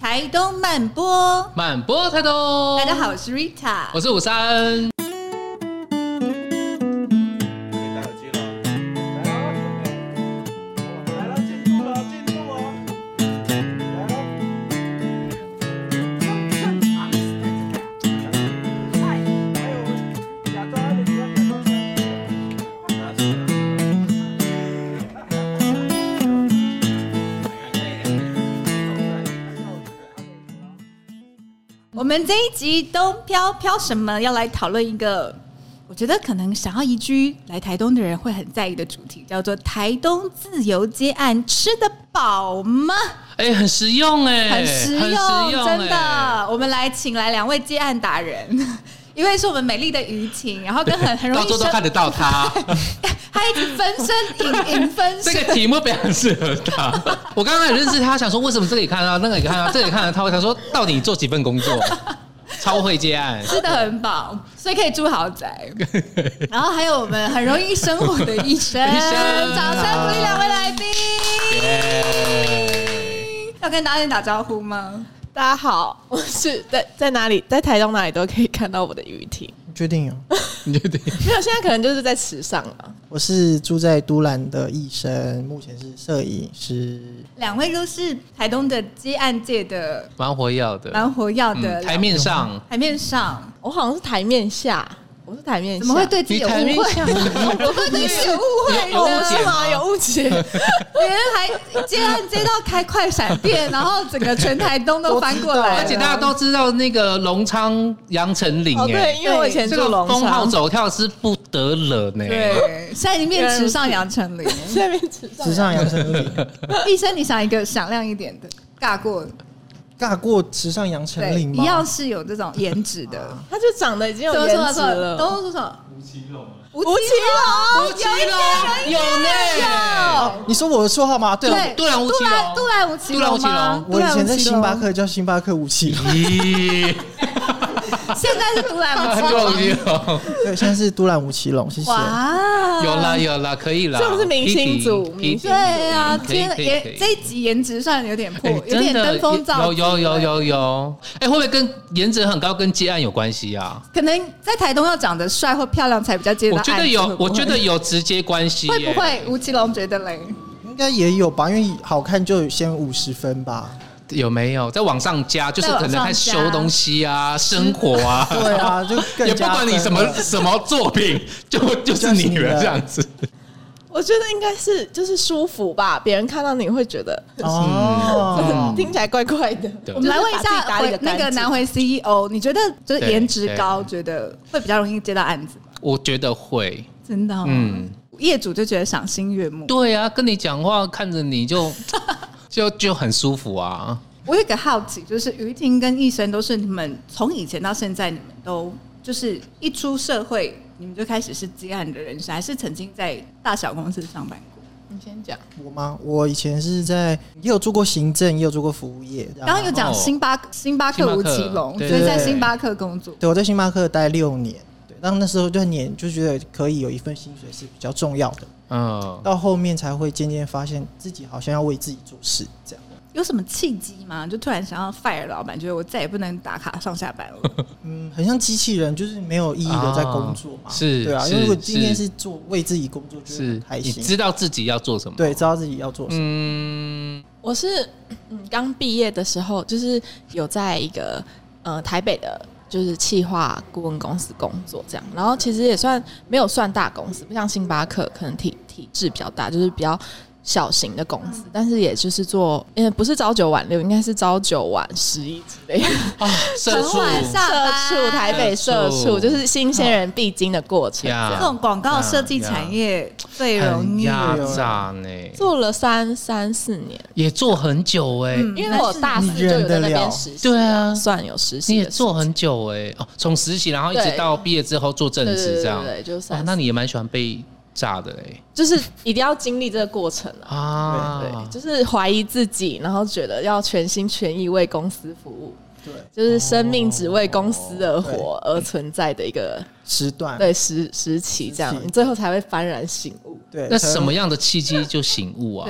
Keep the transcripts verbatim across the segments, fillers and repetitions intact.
台东慢播， 慢播台东。 大家好，我是 Rita， 我是五三。 我们这一集东飘飘什么要来讨论一个我觉得可能想要移居来台东的人会很在意的主题，叫做台东自由接案吃得饱吗？ 哎、欸，很实用哎、 欸，很实用， 很实用真的。我们来请来两位接案达人，一位是我们美丽的于晴，然后跟很很容易到处都看得到他， 他一直分身影影分身。 这个题目非常适合他。我刚刚也认识他，想说为什么这个也看得到，那个也看得到，这个也看得到。他会想说，到底你做几份工作？超会接案， 吃得很饱，所以可以住豪宅。然后还有我们很容易生活的医生，掌声鼓励两位来宾。Yeah. 要跟大家打招呼吗？ 大家好，我是在在哪里，在台东哪里都可以看到我的于婷。 确定哦？ 你确定？ 没有，现在可能就是在池上了。 我是住在都兰的医生，目前是摄影师。 两位都是台东的接案界的蛮活跃的， 蛮活跃的、 嗯。台面上， 台面上， 我好像是台面下。我是台面下， 怎么会对自己有误会？我会对自己有误会有误解吗？有误解。别人还接案接到开快闪店，然后整个全台东都翻过来， 而且大家都知道那个隆昌杨丞琳， 哦对，因为我以前住隆昌， 封号走跳是不得了呢。 对，现在已经变池上杨丞琳， 现在变池上池上杨丞琳。 医生，你想一个响亮一点的，尬过。 尬过池上杨丞琳吗？ 一样是有这种颜值的， 他就长得已经有颜值了。 都说什么？ 吴奇隆， 吴奇隆， 吴奇隆有呢。 你说我的绰号吗？对， 杜兰吴奇隆， 杜兰吴奇隆吗？ 我以前在星巴克叫星巴克吴奇隆。 现在是杜兰吴奇隆，对，现在是杜兰吴奇隆，谢谢。 哇， 有啦有啦，可以啦， 这不是明星组，明星对啊，今天这一集颜值算有点破，有点登峰造极。 有有有有有，哎，会不会跟颜值很高跟接案有关系啊？ 可能在台东要长得帅或漂亮才比较接得案。 我觉得有，我觉得有直接关系。 会不会吴奇隆觉得嘞？ 应该也有吧，因为好看就先五十分吧。 有没有在往上加？就是可能看修东西啊，生活啊， 对啊，就更加也不管你什么什么作品，就就是你了这样子。 我觉得应该是就是舒服吧，别人看到你会觉得哦， 听起来怪怪的。 我们来问一下那个南回 C E O， 你觉得就是颜值高，觉得会比较容易接到案子吗？ 我觉得会， 真的、哦，嗯，业主就觉得赏心悦目。 对啊，跟你讲话看着你就。就就很舒服啊！ 我有一个好奇，就是于婷跟医生都是你们从以前到现在，你们都就是一出社会，你们就开始是接案的人生，还是曾经在大小公司上班过？ 你先讲。 我吗？我以前是在也有做过行政，也有做过服务业。 刚刚有讲星巴、哦、星巴克吴奇隆，所以在星巴克工作。 对，我在星巴克待六年。对，当那时候就年就觉得可以有一份薪水是比较重要的。嗯，到后面才会渐渐发现自己好像要为自己做事，这样。 有什么契机吗？就突然想要 fire 老板，觉得我再也不能打卡上下班了。 嗯，很像机器人，就是没有意义的在工作嘛。 啊、是， 对啊，因为我今天是做为自己工作，就是很开心。 你知道自己要做什么？ 对，知道自己要做什么。 嗯，我是嗯刚毕业的时候，就是有在一个呃台北的。就是企划顾问公司工作这样，然后其实也算没有算大公司，不像星巴克可能体体制比较大，就是比较小型的公司，但是也就是做，因为不是朝九晚六，应该是朝九晚十一之类的。 啊，社畜， 社畜，台北社畜，就是新鲜人必经的过程。 这种广告设计产业最容易压榨呢， 做了三三四年， 也做很久哎、欸嗯， 因为我大四就有在那边实习， 对啊， 算有实习， 你也做很久哎、欸，哦，从实习然后一直到毕业之后做正职这样， 对对对对，就哇，那你也蛮喜欢被。炸的哎、欸， 就是一定要经历这个过程啊！啊对对，就是怀疑自己，然后觉得要全心全意为公司服务，对，就是生命只为公司而活而存在的一个时段， 对时时期，这样你最后才会幡然醒悟。 对， 那什么样的契机就醒悟啊？ 对，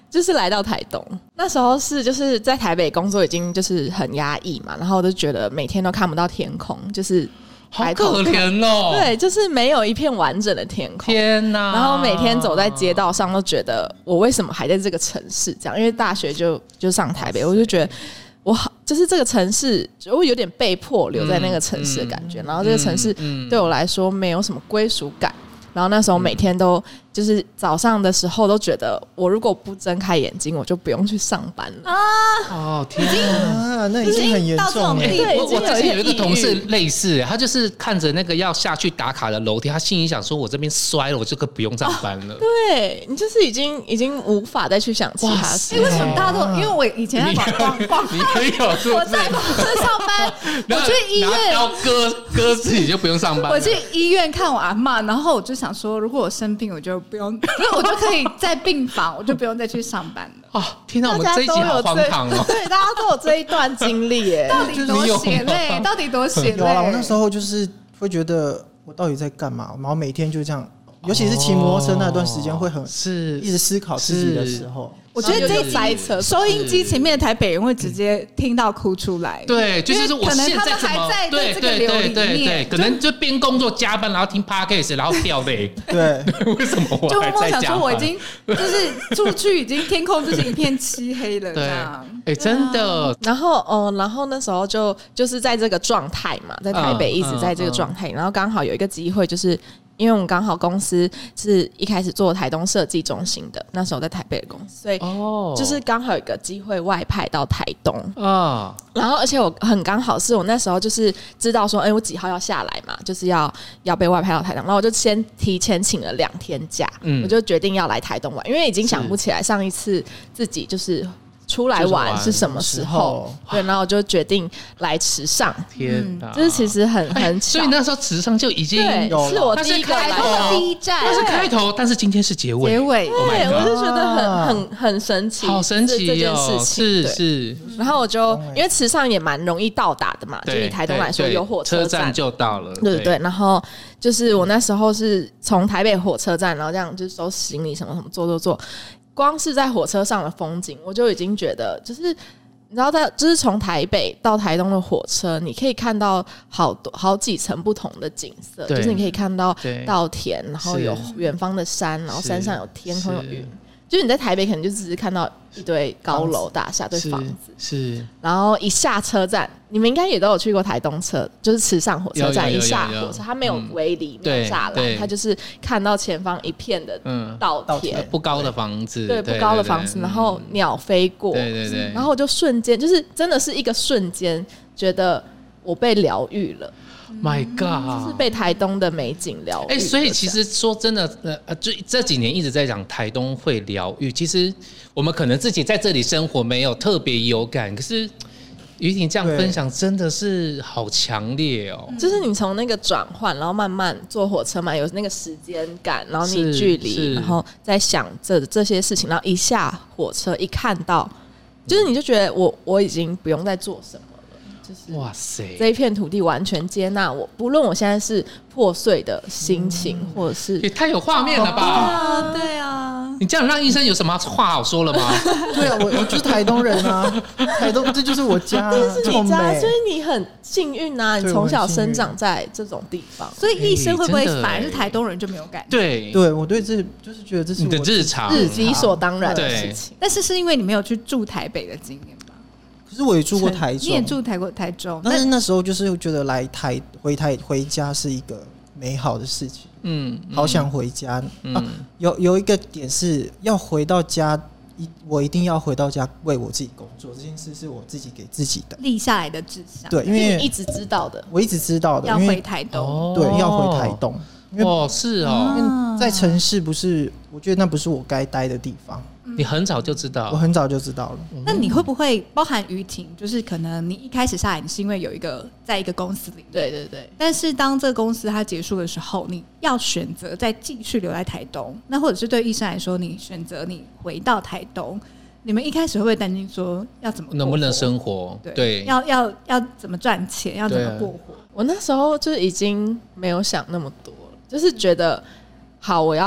就是来到台东，那时候是就是在台北工作已经就是很压抑嘛，然后我就觉得每天都看不到天空，就是好可怜哦。 对，就是没有一片完整的天空。 天哪！ 然后每天走在街道上都觉得我为什么还在这个城市？这样，因为大学就就上台北，我就觉得我好就是这个城市，我有点被迫留在那个城市的感觉。嗯嗯、然后这个城市对我来说没有什么归属感。然后那时候每天都就是早上的时候都觉得，我如果不睁开眼睛，我就不用去上班了啊！ 哦天啊，那已经很严重了。 对，我我之前有一个同事类似，他就是看着那个要下去打卡的楼梯，他心里想说：“我这边摔了，我这个不用上班了。” 对，你就是已经已经无法再去想其他事。 为什么大家都？因为我以前在广广广， 你可以有我在公司上班，我去医院， 然后割割自己就不用上班。 我去医院看我阿嬷，然后我就想说，如果我生病，我就不用，我就可以在病房，我就不用再去上班了。 哦，天哪，我们这一集好荒唐哦！ 对，大家都有这一段经历耶， 到底多血泪？到底多血泪？ 有啦，我那时候就是会觉得我到底在干嘛，然后每天就这样，尤其是骑摩托车那段时间会很是一直思考自己的时候。 我觉得这一集收音机前面的台北人会直接听到哭出来。 对，就是我现在怎么还在这个流里面，可能就边工作加班，然后听 podcast， 然后掉泪。 对， 为什么我就还在加班？ 就想说我已经就是出去，已经天空就是一片漆黑了。这样， 哎，真的。 然后哦，然后那时候就就是在这个状态嘛，在台北一直在这个状态，然后刚好有一个机会就是。因为我们刚好公司是一开始做台东设计中心的，那时候在台北的公司，所以就是刚好有一个机会外派到台东啊。然后而且我很刚好是我那时候就是知道说，哎、欸，我几号要下来嘛，就是要要被外派到台东，然后我就先提前请了两天假，嗯，我就决定要来台东玩，因为已经想不起来上一次自己就是。出来玩是什么时候？对，然后我就决定来池上。 天哪， 就是其实很很巧， 所以那时候池上就已经有，是我第一个来的第一站， 那是开头，但是今天是结尾。 结尾， 对，我就觉得很很很神奇， 好神奇这件事情， 是是。 然后我就因为池上也蛮容易到达的嘛，就以台东来说，有火车站就到了， 对对。然后就是我那时候是从台北火车站，然后这样就收拾行李什么什么，坐坐坐。光是在火车上的风景，我就已经觉得，就是你知道，在就是从台北到台东的火车，你可以看到好多好几层不同的景色，就是你可以看到稻田，然后有远方的山，然后山上有天空有云。就是你在台北可能就只是看到一堆高楼大厦、对房子， 是。 然后一下车站，你们应该也都有去过台东车，就是池上火车站，一下火车，它没有围篱，没有栅栏，它就是看到前方一片的稻田， 不高的房子， 对，不高的房子，然后鸟飞过， 对对对， 然后我就瞬间，就是真的是一个瞬间，觉得我被疗愈了。 My God， 就是被台东的美景疗愈。 哎、欸，所以其实说真的，呃，就这几年一直在讲台东会疗愈。其实我们可能自己在这里生活没有特别有感，可是于婷这样分享真的是好强烈哦。 就是你从那个转换，然后慢慢坐火车嘛，有那个时间感，然后你距离，然后再想这这些事情，然后一下火车一看到，就是你就觉得我我已经不用再做什么。就是哇塞， 这一片土地完全接纳我，不论我现在是破碎的心情，嗯、或者是也太有画面了吧？ 啊，对啊， 你这样让医生有什么话好说了吗？ 对啊，我我就是台东人啊，台东这就是我家、啊， 这是你家，所以你很幸运啊，你从小生长在这种地方， 所以医生会不会反而是台东人就没有感觉？ 对， 对我对这就是觉得这是你的日常， 是理所当然的事情。 但是是因为你没有去住台北的经验吧？ 可是我也住过台中， 你也住台过台中， 但是那时候就是觉得来台回台回家是一个美好的事情，嗯，好想回家。嗯啊、有有一个点是要回到家，我一定要回到家为我自己工作，这件事是我自己给自己的立下来的志向。 对，因为你一直知道的， 我一直知道的， 要回台东， 对，要回台东。 哦，是哦， 因为在城市不是，我觉得那不是我该待的地方。 你很早就知道， 我很早就知道了。 那你会不会包含于婷？就是可能你一开始下来，你是因为有一个在一个公司里面， 对对对。 但是当这个公司它结束的时候，你要选择再继续留在台东，那或者是对医生来说，你选择你回到台东，你们一开始会不会担心说要怎么能不能生活？ 对， 对要要要怎么赚钱，要怎么过活？ 我那时候就已经没有想那么多了，就是觉得好，我要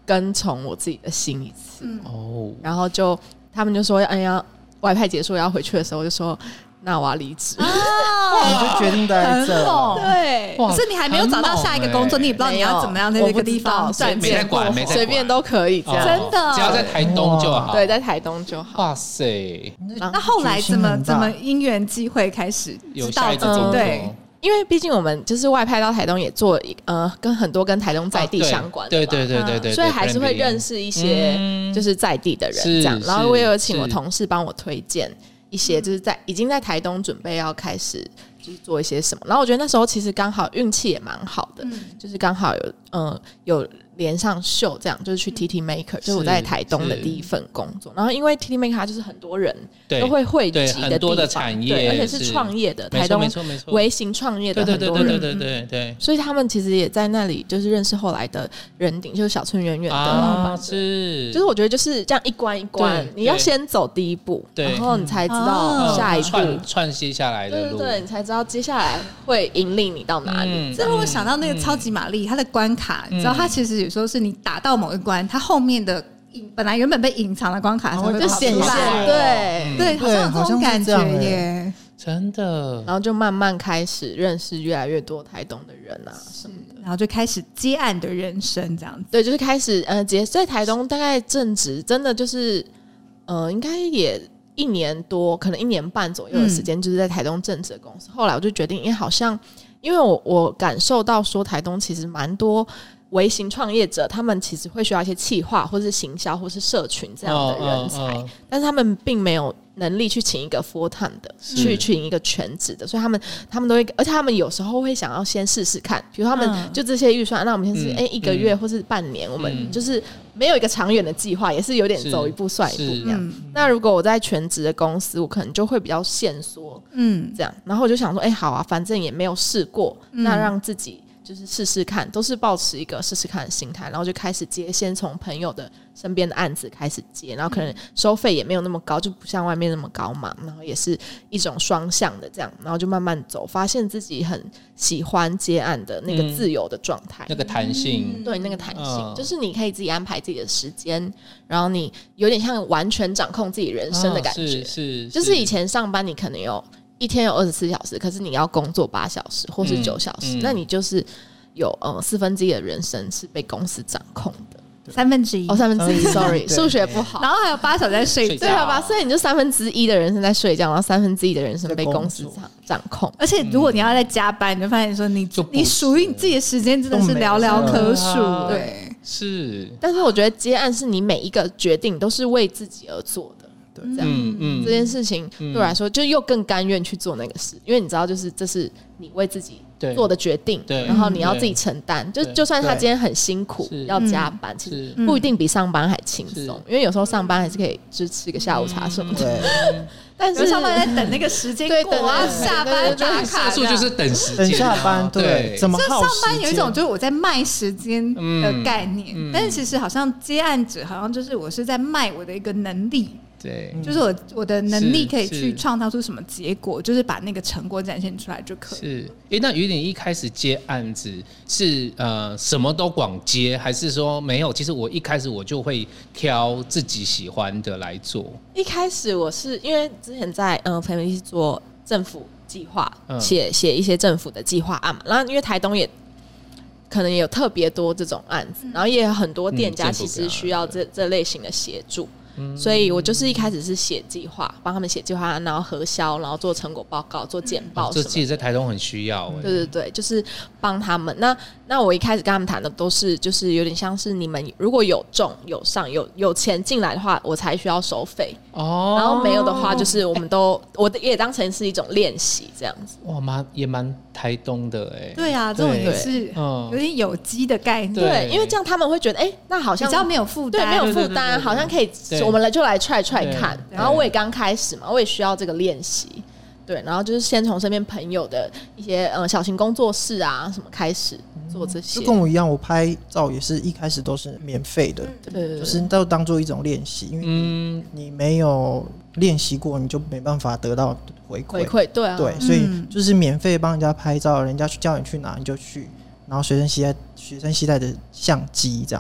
跟从我自己的心一次。 嗯哦， 然后就他们就说，哎呀，外派结束要回去的时候，我就说那我要离职。 你就决定待在这。 对， 哇可是你还没有找到下一个工作， 很猛欸你也不知道你要怎么样在这个地方赚没在钱， 管，没在管， 随便都可以这样。 真的只要在台东就好。 对，在台东就好。 哇塞， 那后来怎么决心很大怎么因缘机会开始有知道下一个工作， 对， 因为毕竟我们就是外派到台东，也做呃跟很多跟台东在地相关的嘛， 对对对对对， 所以还是会认识一些就是在地的人这样。然后我也有请我同事帮我推荐一些，就是在已经在台东准备要开始就是做一些什么。然后我觉得那时候其实刚好运气也蛮好的，就是刚好有呃有连上秀，这样就是去 T T Maker， 就是我在台东的第一份工作。然后因为 T T Maker 它就是很多人都会汇集的地方， 很多的产业， 而且是创业的，台东微型创业的很多人， 对对对对对， 所以他们其实也在那里就是认识后来的人顶，就是小村圆圆的老板， 是， 就是我觉得就是这样一关一关，你要先走第一步，然后你才知道下一步串串接下来的路， 对对，你才知道接下来会引领你到哪里。 这让我想到那个超级玛丽，它的关卡，你知道它其实有时候是你打到某一关，它后面的本来原本被隐藏的关卡才会就显现，对对，好像有这种感觉耶， 真的。 然后就慢慢开始认识越来越多台东的人啊什么的， 然后就开始接案的人生这样子。 对，就是开始呃，接在台东大概正职，真的就是呃，应该也一年多，可能一年半左右的时间，就是在台东正职的公司。嗯、后来我就决定，因为好像因为我我感受到说台东其实蛮多微型创业者，他们其实会需要一些企划或是行销或是社群这样的人才，哦哦哦、但是他们并没有能力去请一个 full time 的，去请一个全职的，所以他们他们都会，而且他们有时候会想要先试试看，比如他们就这些预算，嗯、那我们先是哎、嗯欸、一个月或是半年，嗯、我们就是没有一个长远的计划，也是有点走一步算一步这样。嗯、那如果我在全职的公司，我可能就会比较限缩，嗯，这样。然后我就想说，哎、欸，好啊，反正也没有试过，嗯、那让自己。就是试试看，都是抱持一个试试看的心态，然后就开始接，先从朋友的身边的案子开始接，然后可能收费也没有那么高，就不像外面那么高嘛，然后也是一种双向的这样，然后就慢慢走，发现自己很喜欢接案的那个自由的状态， 嗯、那个弹性， 嗯、对，那个弹性，嗯、就是你可以自己安排自己的时间，然后你有点像完全掌控自己人生的感觉，哦、 是, 是, 是， 就是以前上班你可能有。一天有二十四小时，可是你要工作八小时或是九小时，嗯嗯、那你就是有呃四分之一的人生是被公司掌控的， 三分之一哦，三分之一 ，sorry， 数学不好。 然后还有八小时在睡觉， 对吧？所以你就三分之一的人生在睡觉，然后三分之一的人生被公司掌掌控。 而且如果你要在加班，你就发现说你你属于你自己的时间真的是寥寥可数，对， 是。 但是我觉得接案是你每一个决定都是为自己而做的。这样，嗯嗯，这件事情对我来说，就又更甘愿去做那个事，因为你知道，就是这是你为自己做的决定，对，然后你要自己承担。就就算他今天很辛苦，要加班，其实不一定比上班还轻松，因为有时候上班还是可以就吃个下午茶什么的。但是上班在等那个时间过，我要下班打卡， 社畜就是等时间， 等下班，对，怎么耗时间？ 上班有一种就是我在卖时间的概念，但是其实好像接案者好像就是我是在卖我的一个能力。 对， 就是我我的能力可以去创造出什么结果，就是把那个成果展现出来就可以。 是，哎、欸，那于你一开始接案子是呃什么都广接，还是说没有？其实我一开始我就会挑自己喜欢的来做。 一开始我是因为之前在嗯培培是做政府计划，写写一些政府的计划案嘛，然后因为台东也。可能也有特别多这种案子，然后也有很多店家其实需要这、嗯、这类型的协助，嗯、所以我就是一开始是写计划，帮他们写计划案，然后核销，然后做成果报告，做简报什么的。 这其实在台东很需要、欸。 对对对，就是帮他们。那那我一开始跟他们谈的都是，就是有点像是你们如果有中有上有有钱进来的话，我才需要收费。哦。然后没有的话，就是我们都、欸、我也当成是一种练习这样子。 哇，蛮也蛮台东的哎、欸。 对啊，这种也是有点有机的概念。 对，因为这样他们会觉得，哎、欸，那好像比较没有负担， 对，没有负担，好像可以，我们来就来 try try 看。然后我也刚开始嘛，我也需要这个练习。对，然后就是先从身边朋友的一些呃小型工作室啊什么开始做这些。 就跟我一样，我拍照也是一开始都是免费的， 对对对， 就是都当做一种练习，因为你没有练习过，你就没办法得到回馈。 回馈，对啊， 对，所以就是免费帮人家拍照，人家去叫你去哪你就去，然后随身携带随身携带的相机这样。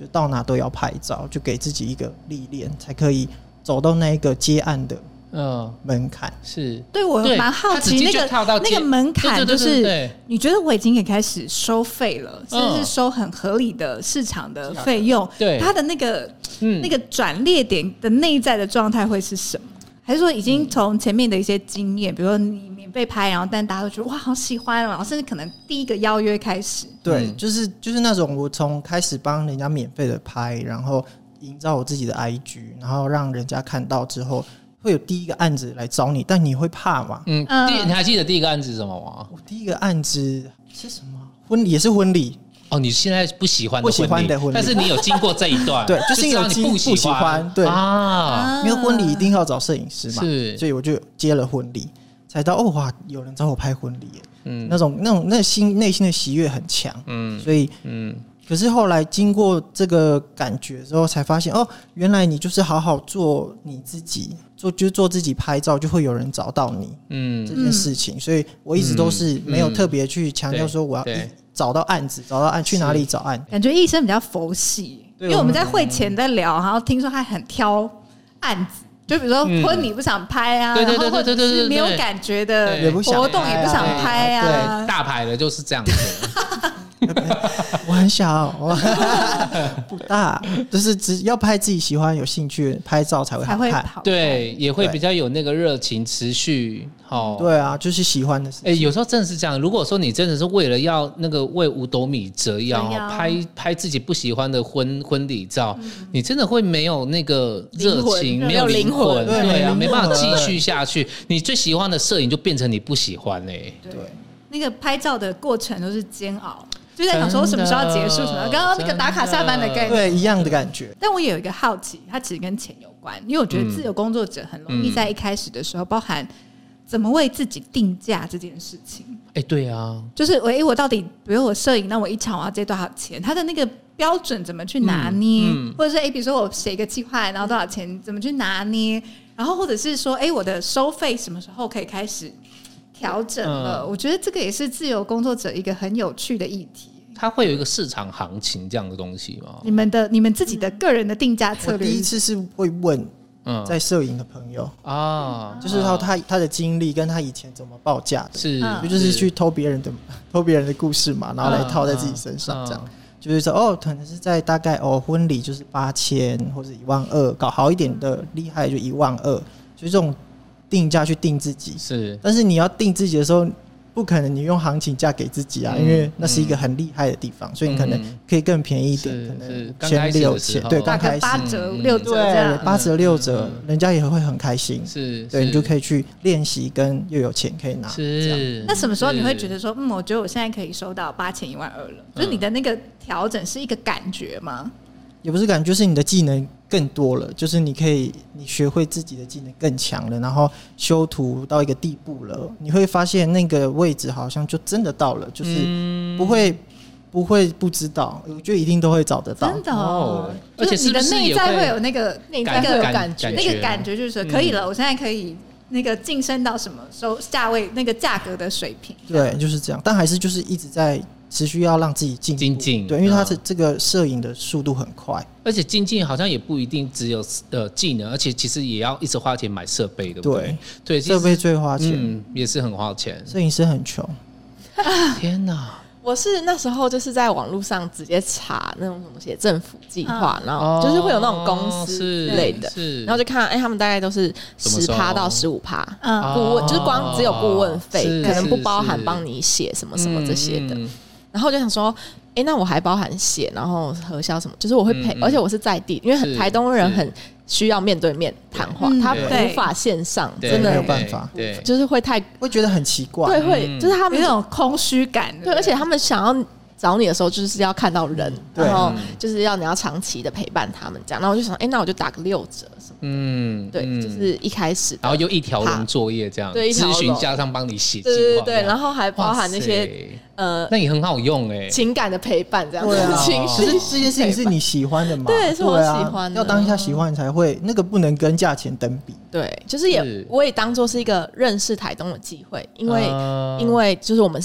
就到哪都要拍照，就给自己一个历练，才可以走到那一个接案的嗯门槛。 是对我蛮好奇那个那个门槛，就是你觉得我已经也开始收费了，甚至是收很合理的市场的费用，对它的那个、嗯、那个转捩点的内在的状态会是什么？还是说已经从前面的一些经验，比如说你免费拍，然后但大家都觉得哇好喜欢，然后甚至可能第一个邀约开始， 对，嗯、就是就是那种我从开始帮人家免费的拍，然后营造我自己的 I G， 然后让人家看到之后，会有第一个案子来找你，但你会怕吗？ 嗯，第你还记得第一个案子是什么吗？ 我第一个案子是什么？婚也是婚礼。 哦，你现在不喜欢的婚礼， 不喜欢的婚礼， 但是你有经过这一段， 对，就是有你不喜欢， 对啊，因为婚礼一定要找摄影师嘛，是，所以我就接了婚礼，才到哦哇，有人找我拍婚礼耶，嗯，那种那种那心内心的喜悦很强，嗯，所以嗯，可是后来经过这个感觉之后，才发现哦，原来你就是好好做你自己，做就是做自己拍照，就会有人找到你，嗯，这件事情，所以我一直都是没有特别去强调说我要找到案子，找到案去哪里找案？ 感觉医生比较佛系，因为我们在会前在聊，然后听说他很挑案子，就比如说婚礼不想拍啊， 对对对对对对对， 没有感觉的活动也不想拍啊， 对，大牌的就是这样子。 我很小，不大，就是只要拍自己喜欢、有兴趣拍照才会好看， 对，也会比较有那个热情持续。哦， 对啊，就是喜欢的事情。 哎、欸，有时候真的是这样。如果说你真的是为了要那个为五斗米折腰，拍拍自己不喜欢的婚婚礼照、嗯，你真的会没有那个热情，没有灵魂，对, 对啊，没办法继续下去。你最喜欢的摄影就变成你不喜欢嘞、欸。 对，那个拍照的过程都是煎熬。就在想说什么时候要结束什么，刚刚那个打卡下班的概念， 对，一样的感觉。 但我也有一一个好奇，它其实跟钱有关，因为我觉得自由工作者很容易在一开始的时候，包含怎么为自己定价这件事情。 哎、欸，对啊， 就是我、欸、我到底，比如我摄影，那我一场我要接多少钱？它的那个标准怎么去拿捏？嗯嗯、或者是哎、欸，比如说我写一个计划，然后多少钱，怎么去拿捏？然后或者是说，哎、欸，我的收费什么时候可以开始调整了？嗯、我觉得这个也是自由工作者一个很有趣的议题。 它会有一个市场行情这样的东西吗？ 你们的你们自己的个人的定价策略？ 我第一次是会问在摄影的朋友啊、嗯，就是他他他的经历跟他以前怎么报价的，是就是去偷别人的偷别人的故事嘛，然后来套在自己身上，这样、嗯嗯、就是说哦，可能是在大概哦婚礼就是八千或者一万二，搞好一点的厉害就一万二，就是这种定价去定自己是，但是你要定自己的时候。不可能你用行情价给自己啊、嗯，因为那是一个很厉害的地方、嗯，所以你可能可以更便宜一点，嗯、可能千六千，对，刚开始八折六折这样， 八折六折，人家也会很开心，是，对，你就可以去练习，跟又有钱可以拿， 是。 那什么时候你会觉得说，嗯，我觉得我现在可以收到八千一万二了？就是你的那个调整是一个感觉吗？ 也不是感觉，就是你的技能更多了，就是你可以你学会自己的技能更强了，然后修图到一个地步了，你会发现那个位置好像就真的到了，就是不会不会不知道，我觉得一定都会找得到， 真的哦。而且你的内在会有那个内在会有感觉，那个感觉就是可以了，我现在可以那个晋升到什么收价位那个价格的水平， 对，就是这样。但还是就是一直在。持续要让自己进精进， 对，因为它是这个摄影的速度很快， 而且精进好像也不一定只有呃技能，而且其实也要一直花钱买设备，对不对？ 对，设备最花钱， 嗯，也是很花钱。 摄影师很穷， 天哪！ 我是那时候就是在网络上直接查那种什么写政府计划、嗯，然后就是会有那种公司之类的，然后就看哎、欸，他们大概都是十趴到十五趴，顾问就是光只有顾问费，可能不包含帮你写什么什么这些的。嗯嗯然后就想说，哎、欸，那我还包含写，然后核销什么，就是我会陪、嗯，而且我是在地，因为台东人很需要面对面谈话，他无法线上，真的没有办法， 对，就是会太会觉得很奇怪， 对，会、嗯、就是他们有那种空虚感， 对，而且他们想要找你的时候，就是要看到人，然后就是要你要长期的陪伴他们这样，然后我就想，哎、欸，那我就打个六折什么，嗯，对，嗯、就是一开始， 然后又一条龙作业这样，对，咨询加上帮你写计划， 对对对，然后还包含那些。 呃，那也很好用哎、欸， 情感的陪伴这样子， 啊、 情绪。 可是这件事情是你喜欢的嘛？ 对，是我喜欢的。 要当下喜欢才会，那个不能跟价钱等比。 对，就是也，是我也当作是一个认识台东的机会，因为、呃、因为就是我们是。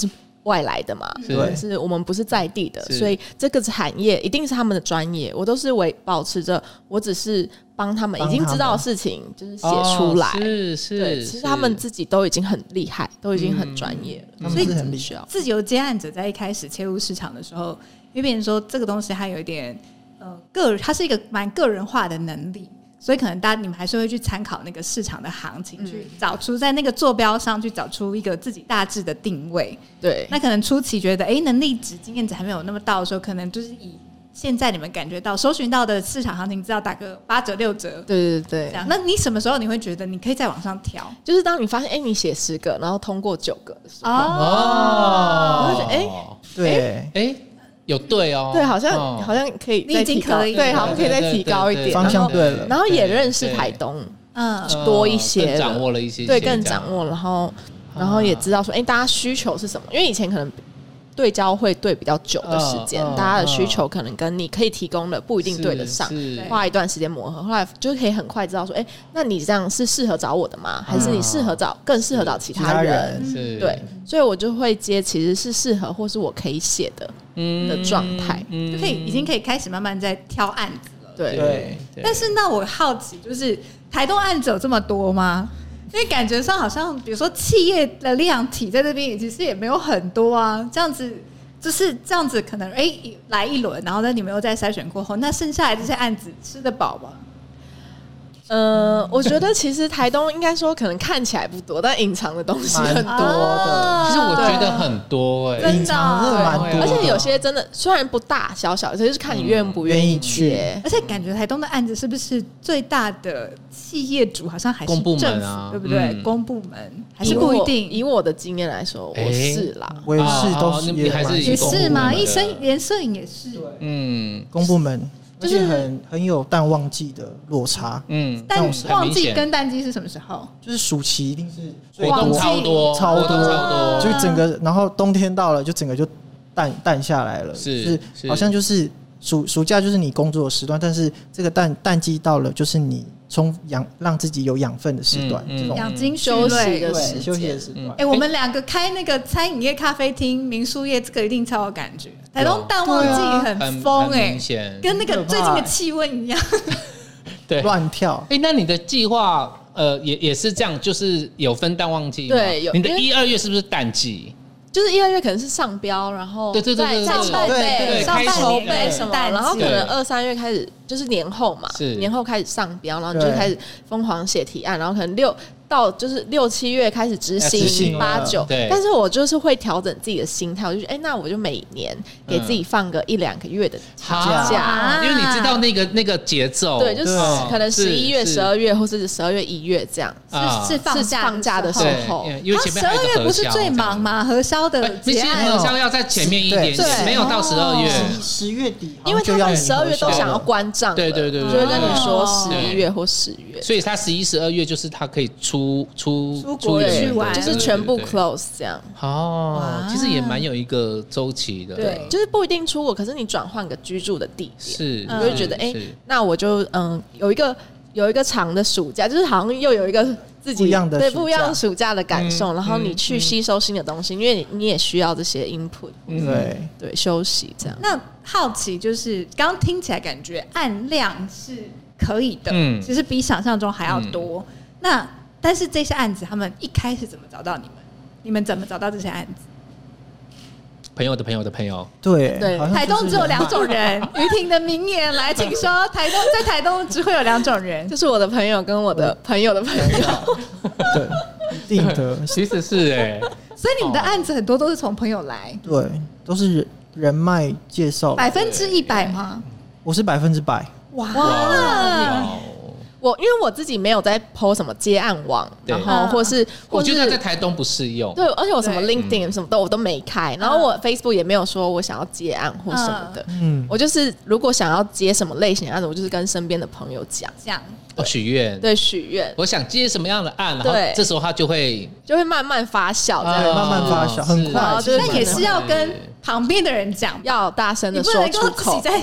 外来的嘛， 对， 是我们不是在地的， 是所以这个产业一定是他们的专业，我都是维保持着，我只是帮他们已经知道的事情就是写出来， 哦、是是， 对，其实他们自己都已经很厉害，都已经很专业了， 嗯、 所以是很厉害。 自由接案者在一开始切入市场的时候，因为别人说这个东西它有一点呃个，它是一个蛮个人化的能力。所以可能大家你们还是会去参考那个市场的行情，嗯、去找出在那个坐标上去找出一个自己大致的定位。 对， 那可能初期觉得哎能力值、经验值还没有那么到的时候，可能就是以现在你们感觉到搜寻到的市场行情，知道打个八折六折。 对对对， 这样。那你什么时候你会觉得你可以再往上调？ 就是当你发现哎你写十个，然后通过九个的时候， 哦， 我就觉得哎对哎。有对哦， 对，好像、 哦、 好像可以再提高， 你已经可以对，好像可以再提高一点， 方向对了， 然后也认识台东， 嗯， 多一些， 更掌握了一些， 对，更掌握，然后然后也知道说，哎，大家需求是什么？因为以前可能对焦会对比较久的时间，大家的需求可能跟你可以提供的不一定对得上，花一段时间磨合，后来就可以很快知道说，哎，那你这样是适合找我的吗？还是你适合找更适合找其他人？对，所以我就会接其实是适合或是我可以写的。的状态、 嗯、就可以已经可以开始慢慢在挑案子了。 对对， 但是那我好奇，就是台东案子有这么多吗？因为感觉上好像，比如说企业的量体在这边，其实也没有很多啊。这样子就是这样子，可能哎、欸、来一轮，然后呢你们又再筛选过后，那剩下来这些案子吃得饱吗？ 呃，我觉得其实台东应该说可能看起来不多，但隐藏的东西很多的。 其实我觉得很多哎、 欸， 隐藏的蛮多的， 而且有些真的虽然不大，小小，就是看你愿不愿意接。 而且感觉台东的案子是不是最大的企业主好像还是公部政府， 门啊， 对不对？ 嗯、 公部门还是不一定。 以我的经验来说，我是啦， 我也是，都是也还是也是吗？医生连摄影也是， 嗯， 公部门。 就是很很有淡旺季的落差， 嗯， 但旺季跟淡季是什么时候？ 就是暑期一定是活动超多， 超多， 超多， 就整个，然后冬天到了，就整个就淡淡下来了， 是， 就是好像就是暑暑假就是你工作的时段，但是这个淡淡季到了，就是你充养让自己有养分的时段， 嗯、 这种养精休息的时休息的时段。 哎、欸，我们两个开那个餐饮业、咖啡厅、民宿业，这个一定超有感觉。台东淡旺季很疯哎、欸，跟那个最近的气温一样， 对， 乱跳。 哎、欸，那你的计划呃也也是这样，就是有分淡旺季吗？ 对，有。 你的一二月是不是淡季？ 就是一二月可能是上标，然后对对对对， 在筹备、 上筹备什么，然后可能对二三月开始就是年后嘛，年后开始上标，然后你就开始疯狂写提案，然后可能六到就是六七月开始执行，八九，但是我就是会调整自己的心态，我就觉得，哎，那我就每年给自己放个一两个月的假， 因为你知道那个那个节奏， 对，就是可能十一月、十二月或者是十二月、一月这样， 是是放假放假的时候， 因为前面十二月不是最忙吗？核销的结案，核销要在前面一点点，没有到十二月， 十月底， 因为他们十二月都想要关账， 对对对， 就会跟你说十一月或十月， 所以他十一、十二月就是他可以出出出国去玩， 就是全部 close 这样。 哦，其实也蛮有一个周期的， 对，就是不一定出国，可是你转换个居住的地点， 是， 你就会觉得哎，那我就嗯有一个有一个长的暑假，就是好像又有一个自己不一样的对不一样的暑假的感受，然后你去吸收新的东西，因为你也需要这些 input， 对对，休息这样。 那好奇就是刚刚听起来感觉案量是可以的，嗯，其实比想象中还要多。那但是这些案子他们一开始怎么找到你们？你们怎么找到这些案子？ 朋友的朋友的朋友， 对对， 台东只有两种人。于婷的名言来，请说，台东在台东只会有两种人， 就是我的朋友跟我的朋友的朋友。 对，一定的， 其实是哎、欸， 所以你们的案子很多都是从朋友来， 对，都是人人脉介绍， 百分之一百吗？ 我是百分之百， 哇！ 哇我因为我自己没有在 po 什么接案网，然后或是我觉得在台东不适用， 对，而且我什么 LinkedIn 什么都我都没开，然后我 Facebook 也没有说我想要接案或什么的，嗯，我就是如果想要接什么类型的案子，我就是跟身边的朋友讲， 这样哦，许愿， 对，许愿， 我想接什么样的案，然后这时候他就会就会慢慢发酵，这样慢慢发酵，很快， 那也是要跟旁边的人讲， 要大声的说出口。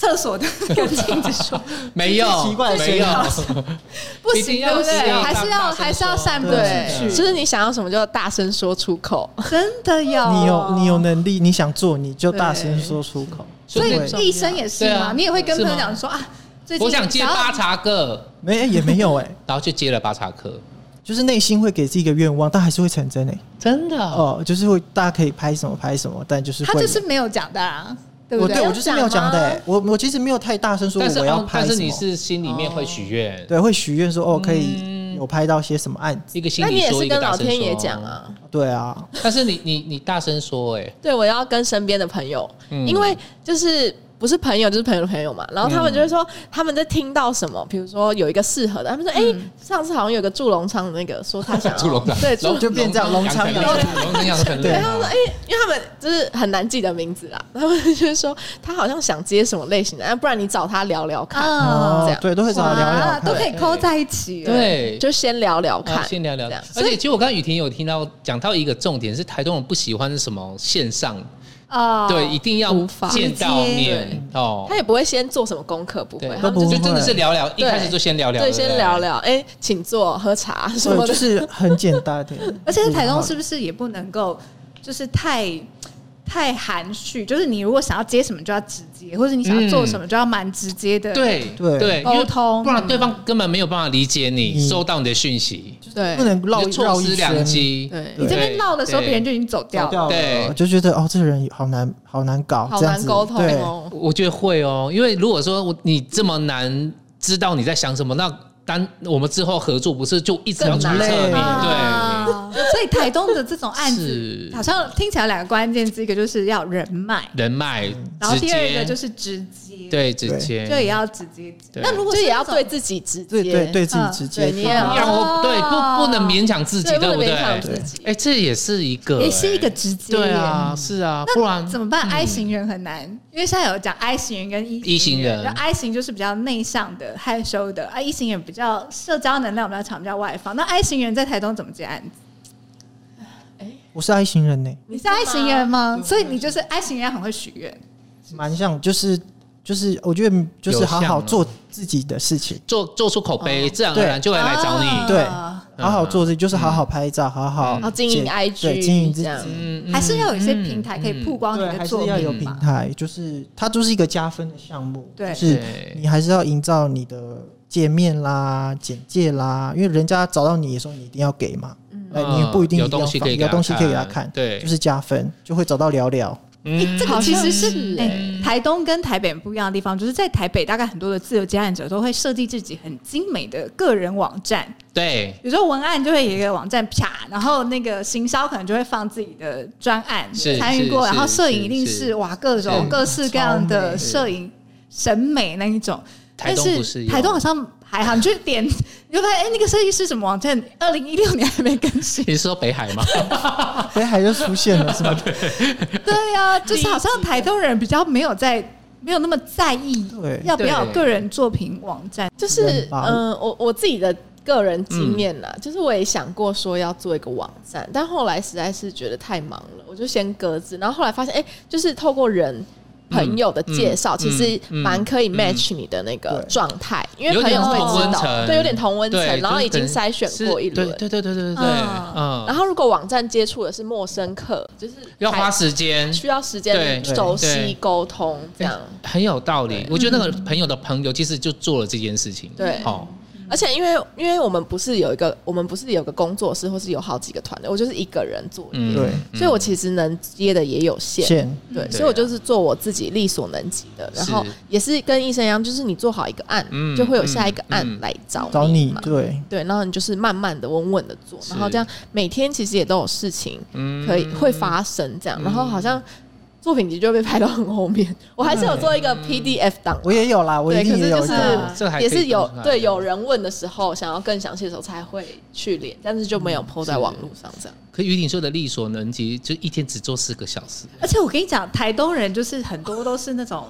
厕所的跟镜子说， 没有， 奇怪的没有， 不行，对不对？还是要还是要散播出去， 就是你想要什么就大声说出口， 真的有。 你有你有能力，你想做你就大声说出口。 所以医生也是嘛，你也会跟朋友讲说啊，最近我想接八查克， 没也没有哎， 然后就接了八查克。 就是内心会给自己一个愿望，但还是会成真诶、欸。 真的哦、呃，就是会大家可以拍什么拍什么，但就是会他就是没有讲的啊，对不对？ 我对我就是没有讲的、欸，我我其实没有太大声说我要拍什么， 但是你是心里面会许愿、哦， 对，会许愿说哦可以有拍到些什么案子， 一个心里说，一个大声说。 那你也是跟老天爷讲啊？ 对啊， 但是你你你大声说哎、欸， 对我要跟身边的朋友，嗯、因为就是。不是朋友就是朋友的朋友嘛，然后他们就会说、嗯、他们在听到什么，比如说有一个适合的，他们说哎、嗯欸，上次好像有个祝龙昌的那个说他想要祝龙昌， 对， 就变这样龙昌龙昌养成对，他们说哎、欸，因为他们就是很难记得名字啦，他们就是说他好像想接什么类型的，不然你找他聊聊看， 哦、 这样对，都会找他聊聊看， 都可以扣在一起， 对， 就先聊聊看， 啊、先聊聊。而且其实我刚刚雨婷有听到讲到一个重点是台东人不喜欢是什么线上。 哦， 对，一定要见到面哦。 他也不会先做什么功课，不会， 他们就真的是聊聊，一开始就先聊聊， 对，先聊聊，哎，请坐，喝茶什么的， 就是很简单的。 而且在台东是不是也不能够，就是太太含蓄？就是你如果想要接什么就要直接，或者你想要做什么就要蛮直接的， 对对对， 沟通， 不然对方根本没有办法理解你收到你的讯息。 对， 不能绕错失良机。 对， 你这边闹的时候，别人就已经走掉了， 对， 就觉得哦，这个人好难，好难搞， 好难沟通哦。 我觉得会哦，因为如果说你这么难知道你在想什么，那当我们之后合作不是就一直要决策你？对， 所以台东的这种案子，好像听起来两个关键字，一个就是要人脉， 人脉， 然后第二个就是直接， 对，直接， 就也要直接。那如果就也要对自己直接， 对对自己直接， 你也要对，不不能勉强自己，对不对？哎，这也是一个， 也是一个直接， 对啊，是啊，不然怎么办？I 型人很难，因为现在有讲 I 型人跟 E 型人，I 型就是比较内向的、害羞的，啊 ，E 型人比较社交能量比较强、比较外放。那 I 型人在台东怎么接案子？ 我是 I 型人呢、欸， 你是 I 型人吗？所以你就是 I 型人，很会许愿， 蛮像，就是就是，我觉得就是好好做自己的事情， 做做出口碑，自然而然就会来找你。 对，好好做自己，就是好好拍照，好好经营 I G， 对，经营自己， 还是要有一些平台可以曝光你的作品， 还是要有平台，就是它就是一个加分的项目， 对， 就是你还是要营造你的界面啦、简介啦，因为人家找到你的时候，你一定要给嘛。哎，你不一定有东西可以有东西可以给他看， 对， 就是加分，就会找到聊聊。 嗯，这个其实是哎，台东跟台北不一样的地方，就是在台北，大概很多的自由接案者都会设计自己很精美的个人网站。 对， 有时候文案就会有一个网站啪，然后那个行销可能就会放自己的专案参与过，然后摄影一定是哇各种各式各样的摄影审美那一种。 台东不是， 台东好像还好，你去点，你就发现哎，那个设计师什么网站，二零一六年还没更新。 你是说北海吗？ 北海就出现了是吗？ 对对呀、啊，就是好像台东人比较没有在，没有那么在意，要不要有个人作品网站。 就是嗯、呃，我我自己的个人经验啦、嗯，就是我也想过说要做一个网站，但后来实在是觉得太忙了，我就先搁置。然后后来发现，哎，就是透过人。朋友的介绍、嗯、其实蛮可以 match 你的那个状态、嗯，因为朋友会知道，对，有点同温层，然后已经筛选过一轮， 对对对对对对，嗯。 嗯然后如果网站接触的是陌生客，就是要花时间， 需要时间熟悉沟通，这样很有道理。我觉得那个朋友的朋友其实就做了这件事情， 对，哦。而且因为因为我们不是有一个我们不是有个工作室，或是有好几个团队，我就是一个人做， 嗯，对， 所以我其实能接的也有限， 限对，所以我就是做我自己力所能及的，然后也是跟医生一样，就是你做好一个案，就会有下一个案来找找你，对对，然后你就是慢慢的稳稳的做，然后这样每天其实也都有事情可以会发生，这样，然后好像。作品集就被排到很后面，我还是有做一个 P D F 档、嗯， 我也有啦，我一定也有， 可是就是也是有对有人问的时候，想要更详细的时候才会去练，但是就没有 po 在网络上这样。 可于你说的力所能及，就一天只做四个小时。 而且我跟你讲，台东人就是很多都是那种。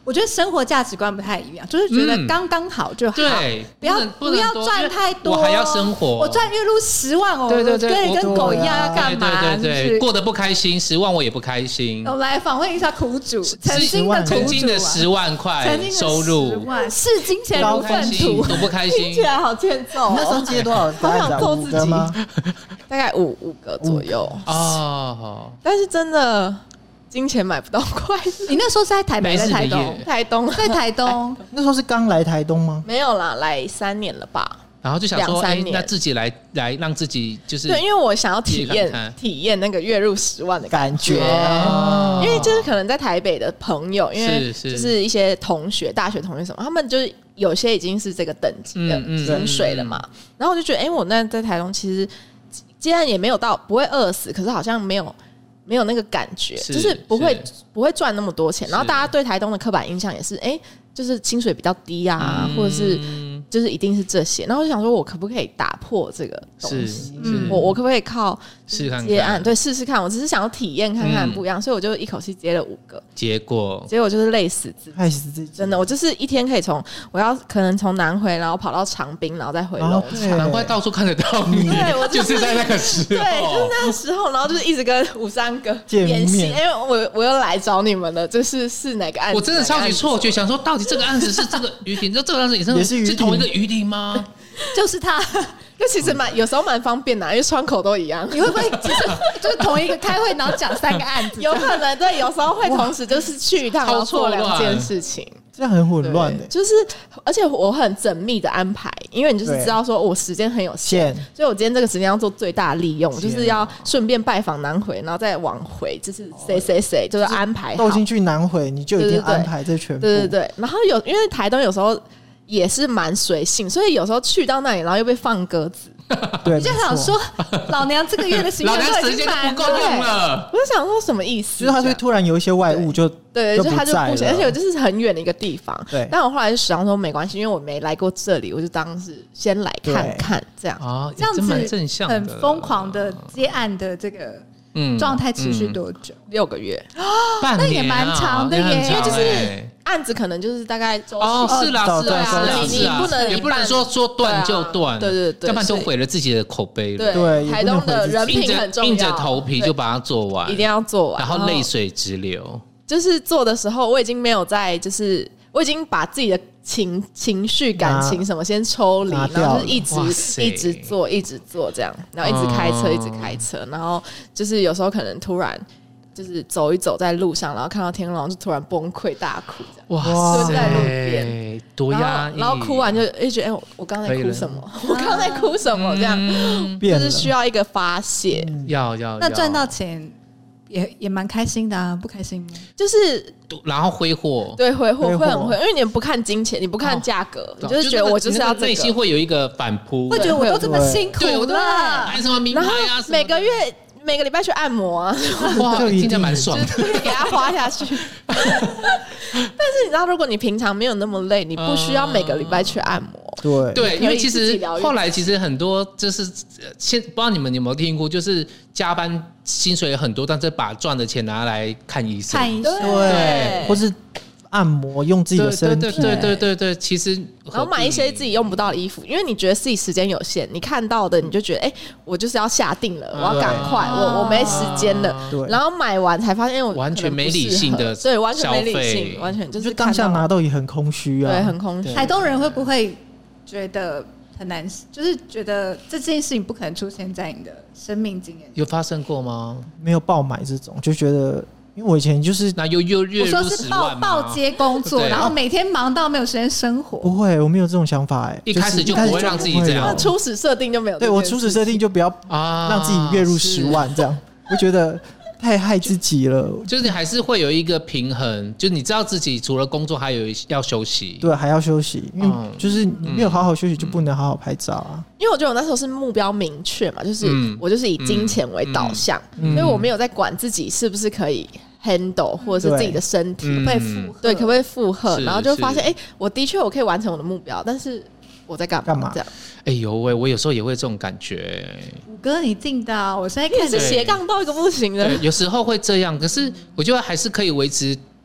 我觉得生活价值观不太一样，就是觉得刚刚好就好， 对， 不要不不要赚太多， 我还要生活。 我赚月入十万哦， 对对对， 跟跟狗一样要干嘛？ 对对对，过得不开心，十万我也不开心。 我来访问一下苦主，曾经的苦主， 曾经的十万块收入， 十万视金钱如粪土， 多不开心， 听起来好欠揍。 那时候接多少？ 好想揍自己吗？ 大概五五个左右哦， 但是真的。金钱买不到快乐。 你那时候是在台北，在台东？ 台东， 在台东。 那时候是刚来台东吗？ 没有啦，来三年了吧。 然后就想说，哎、欸，那自己来来让自己就是对，因为我想要体验体验那个月入十万的感觉， 哦、 因为就是可能在台北的朋友，因为就是一些同学、大学同学什么，他们就是有些已经是这个等级的薪水了嘛。嗯嗯嗯、然后我就觉得，哎、欸，我那在台东其实既然也没有到不会饿死，可是好像没有。没有那个感觉，是就是不会不会赚那么多钱，然后大家对台东的刻板印象也是，哎、欸，就是薪水比较低啊，嗯、或者是就是一定是这些，然后我就想说，我可不可以打破这个东西？嗯、我我可不可以靠试看接案？对，试试看。我只是想要体验看看不一样，嗯、所以我就一口气接了五个， 结果结果就是累死自己， 累死自己， 真的，我就是一天可以从我要可能从南回，然后跑到长滨，然后再回龙场， 难怪到处看得到你， 对，我就是、就是在那个时候， 对，就是那个时候，然后就是一直跟吴三哥联系，因为我我又来找你们了，这是是哪个案子？ 我真的超级错觉，想说到底这个案子是这个于婷，这这个案子也是是是同一个于婷吗？ 就是他， 就其实蛮有时候蛮方便的、啊，因为窗口都一样。 你会不会其实就是同一个开会，然后讲三个案子？ 有可能对，有时候会同时就是去一趟，然后做两件事情， 这样很混乱的。 就是而且我很缜密的安排，因为你就是知道说我时间很有限，所以我今天这个时间要做最大利用，就是要顺便拜访南回，然后再往回，就是谁谁谁就是安排好。 都已经去南回，你就一定安排这全部。 对对对，然后有因为台东有时候。也是蛮随性，所以有时候去到那里，然后又被放鸽子， 对， 你就想说，老娘这个月的薪水都已经满不够用了。 我就想说什么意思？ 就是他会突然有一些外物就对，就他就不行，而且我就是很远的一个地方。 对， 但我后来就想说没关系，因为我没来过这里，我就当是先来看看这样。 哦， 这样子正向很疯狂的接案的这个。状态持续多久？ 嗯、六个月， 半年、啊、 那也蛮长的耶。 因为就是案子可能就是大概周期哦，是啦，是啦，是啦， 你不能也不能说说断就断， 对对对， 要不然就毁了自己的口碑了。 对，台东的人品很重要， 硬着头皮就把它做完， 一定要做完， 然后泪水直流。 就是做的时候，我已经没有在，就是我已经把自己的情情绪、感情什么先抽离，然后就是一直一直做，一直做这样，然后一直开车，哦、一直开车，然后就是有时候可能突然就是走一走在路上，然后看到天龙就突然崩溃大哭，这样哇， 就在路边多压抑， 然后哭完就一觉得哎，我我刚才哭什么？我刚才哭什么？这样、嗯、就是需要一个发泄， 嗯、要要那赚到钱。也也蛮开心的啊，不开心吗？ 就是然后挥霍， 对，挥霍会很挥，因为你不看金钱，你不看价格，哦、你就是觉得我就是要这个， 内心会有一一个反扑， 会觉得我都这么辛苦了， 买什么名牌啊， 每个月每个礼拜去按摩啊， 哇，听起来蛮爽的， 就是给他花下去。但是你知道，如果你平常没有那么累，你不需要每个礼拜去按摩。 对对，因为其实后来其实很多就是现不知道你们有没有听过，就是加班薪水很多，但是把赚的钱拿来看医生， 看医生， 对，或是按摩用自己的身体， 对对对对对对，其实然后买一些自己用不到的衣服，因为你觉得自己时间有限，你看到的你就觉得，哎、欸，我就是要下定了，我要赶快，我我没时间了，然后买完才发现，我完全没理性的， 对，完全没理性，完全就是就当下拿到也很空虚啊， 对，很空虚。 台东人会不会觉得很难，就是觉得这件事情不可能出现在你的生命经验？ 有发生过吗？ 没有爆买这种，就觉得。因为我以前就是那又又月入十万， 我说是报报接工作，然后每天忙到没有时间生活。 不会，我没有这种想法哎、 欸，一开始就不会让自己这样。 那初始设定就没有。 对我初始设定就不要让自己月入十万这样，啊、我觉得太害自己了。 就是你还是会有一个平衡，就你知道自己除了工作还有要休息， 对，还要休息，因为就是你没有好好休息，就不能好好拍照啊。 因为我觉得我那时候是目标明确嘛，就是我就是以金钱为导向，嗯嗯、所以我没有在管自己是不是可以。handle 或者是自己的身体可不可以负荷？ 对，可不可以负荷？然后就发现，哎、欸，我的确我可以完成我的目标，但是我在干嘛？干嘛这样？ 哎呦喂，我有时候也会这种感觉。 五哥，你定的、啊，我现在看是斜杠到一个不行的。 对，有时候会这样，可是我觉得还是可以维持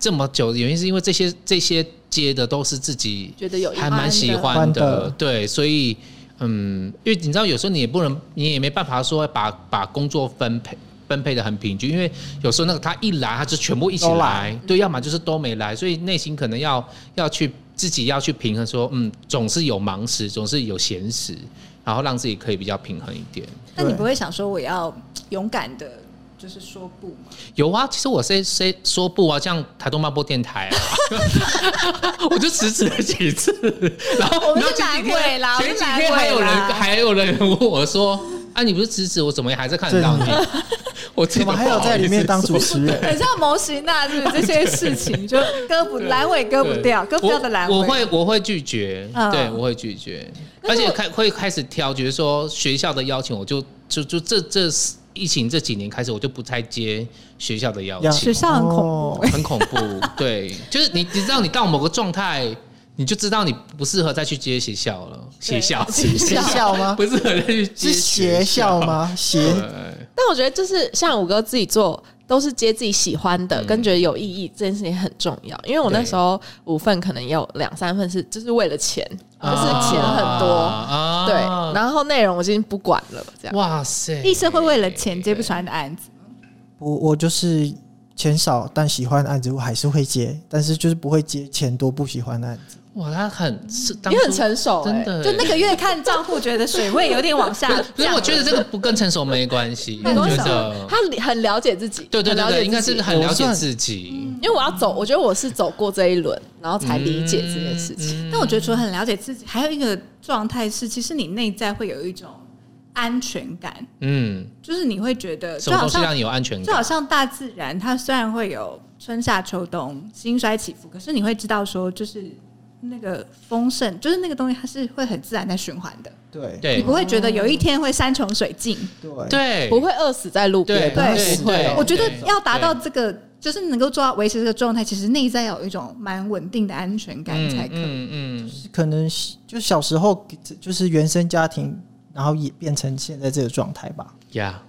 这么久的原因是因为这些这些接的都是自己觉得有还蛮喜欢的， 的对，所以嗯，因为你知道有时候你也不能，你也没办法说把把工作分配分配的很平均，因为有时候那个他一来他就全部一起来，来对，要么就是都没来，所以内心可能要要去自己要去平衡说，嗯，总是有忙时，总是有闲时，然后让自己可以比较平衡一点。 那你不会想说我要勇敢的？就是说不吗？ 有啊，其实我是说说不啊，像台东妈波电台啊，我就辞职了几次，然后我们是南委啦， 前几天还有人还有人问我说：“啊，你不是辞职，我怎么还在看得到你？”我怎么还有在里面当主持人？ 很像模型啊，是这些事情就割不蓝委割不掉，割不掉的蓝委。 我会我会拒绝，嗯、对我会拒绝，而且开会开始挑，觉得说学校的邀请，我就就就这这。疫情这几年开始，我就不再接学校的邀请。 学校很恐怖， 很恐怖。对，就是你，你知道，你到某个状态，你就知道你不适合再去接学校了。学校， 学校吗？ 不适合再去接是学校吗？学。 但我觉得，就是像五哥自己做，都是接自己喜欢的，嗯、跟觉得有意义，这件事情很重要。因为我那时候五份可能也有两三份是，就是为了钱。就是钱很多，啊、对，然后内容我已经不管了，这样。 哇塞！ 医生会为了钱接不出来的案子吗？ 我我就是钱少但喜欢的案子，我还是会接，但是就是不会接钱多不喜欢的案子。 哇，他很你很成熟、欸， 真的、欸。 就那个月看账户，觉得水位有点往下降。 可是我觉得这个不跟成熟没关系， 没关系。他很了解自己， 对对对对，应该是很了解自己。 因为我要走，我觉得我是走过这一轮，然后才理解这件事情。 嗯嗯、但我觉得除了很了解自己，还有一个状态是，其实你内在会有一种安全感。嗯，就是你会觉得， 什么东西让你有安全感？ 就好像大自然，它虽然会有春夏秋冬兴衰起伏，可是你会知道说，就是那个丰盛，就是那个东西，它是会很自然在循环的。 对， 你不会觉得有一天会山穷水尽， 对， 对， 不会饿死在路边， 对， 不会。 我觉得要达到这个，就是能够做到维持这个状态，其实内在要有一种蛮稳定的安全感才可以。嗯嗯，可能就小时候就是原生家庭，然后也变成现在这个状态吧。 呀、yeah, ，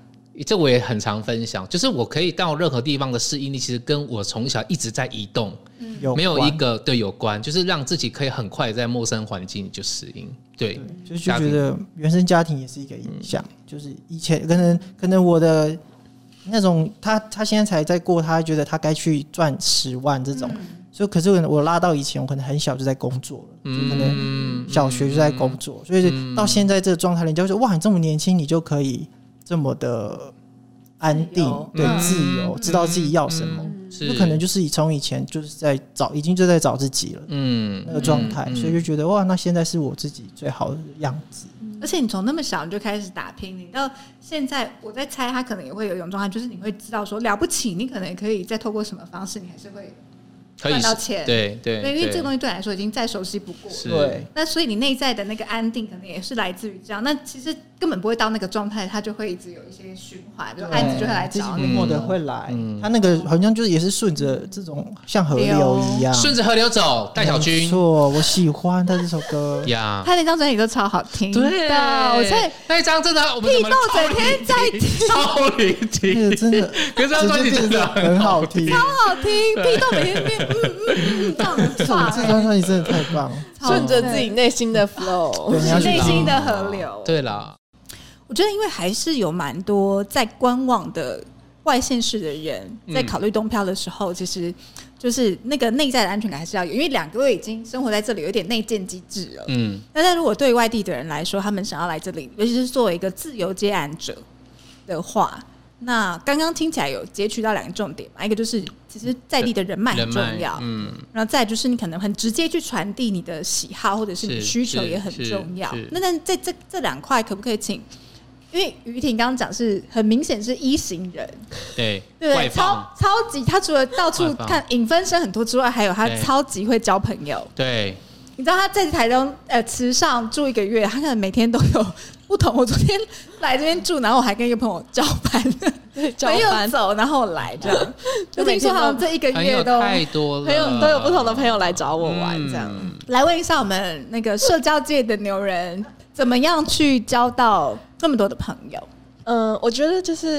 这我也很常分享，就是我可以到任何地方的适应力，其实跟我从小一直在移动。 嗯、 没有一个对有关，就是让自己可以很快在陌生环境就适应。对， 对就就觉得原生家庭也是一个影响、嗯。就是以前可能可能我的那种他他现在才在过，他觉得他该去赚十万这种，嗯、所以可是我拉到以前，我可能很小就在工作了，嗯、就可能小学就在工作，嗯、所以到现在这个状态，人家就说哇，你这么年轻，你就可以这么的安定，对、嗯、自由，知道自己要什么。嗯有可能就是从以前就是在找，已经就在找自己了，嗯，那个状态、嗯，所以就觉得哇，那现在是我自己最好的样子。 而且你从那么小你就开始打拼，你到现在，我在猜他可能也会有一种状态，就是你会知道说了不起，你可能也可以再透过什么方式，你还是会赚到钱， 对对对，因为这个东西对你来说已经再熟悉不过了， 对。 那所以你内在的那个安定，可能也是来自于这样。那其实根本不会到那个状态，它就会一直有一些循环，比如案子就会来找你， 默的会来。嗯、他那个好像就是也是顺着这种像河流一样， 顺着河流走。戴小军， 没错，我喜欢他这首歌呀， 他那张专辑都超好听。 对的， 我在那一张真的，我们屁豆整天在听， 超聆听， 那个真的， 可是这张专辑真的很好听， 超好听。屁豆每天变，嗯嗯嗯。 这张专辑真的太棒了， 顺着自己内心的 flow， 内心的河流。 对啦， 我觉得因为还是有蛮多在观望的外县市的人，在考虑东漂的时候，其实就是那个内在的安全感还是要有，因为两个月已经生活在这里，有点内建机制了。嗯，但是如果对于外地的人来说，他们想要来这里，尤其是作为一个自由接案者的话。那刚刚听起来有截取到两个重点嘛，一个就是其实在地的人脉很重要，嗯，然后再来就是你可能很直接去传递你的喜好或者是你的需求也很重要。那但在这这两块可不可以请？因为于婷刚刚讲是很明显是一型人， 对对不对？超超级，他除了到处看影分身很多之外，还有他超级会交朋友。 对， 你知道他在台东呃池上住一个月，他可能每天都有。不同，我昨天来这边住，然后我还跟一个朋友交班，朋友走，然后来这样。就听说好像这一个月都太多了， 朋友都有不同的朋友来找我玩，这样、 嗯。来问一下我们那个社交界的牛人，怎么样去交到这么多的朋友？ 嗯、呃，我觉得就是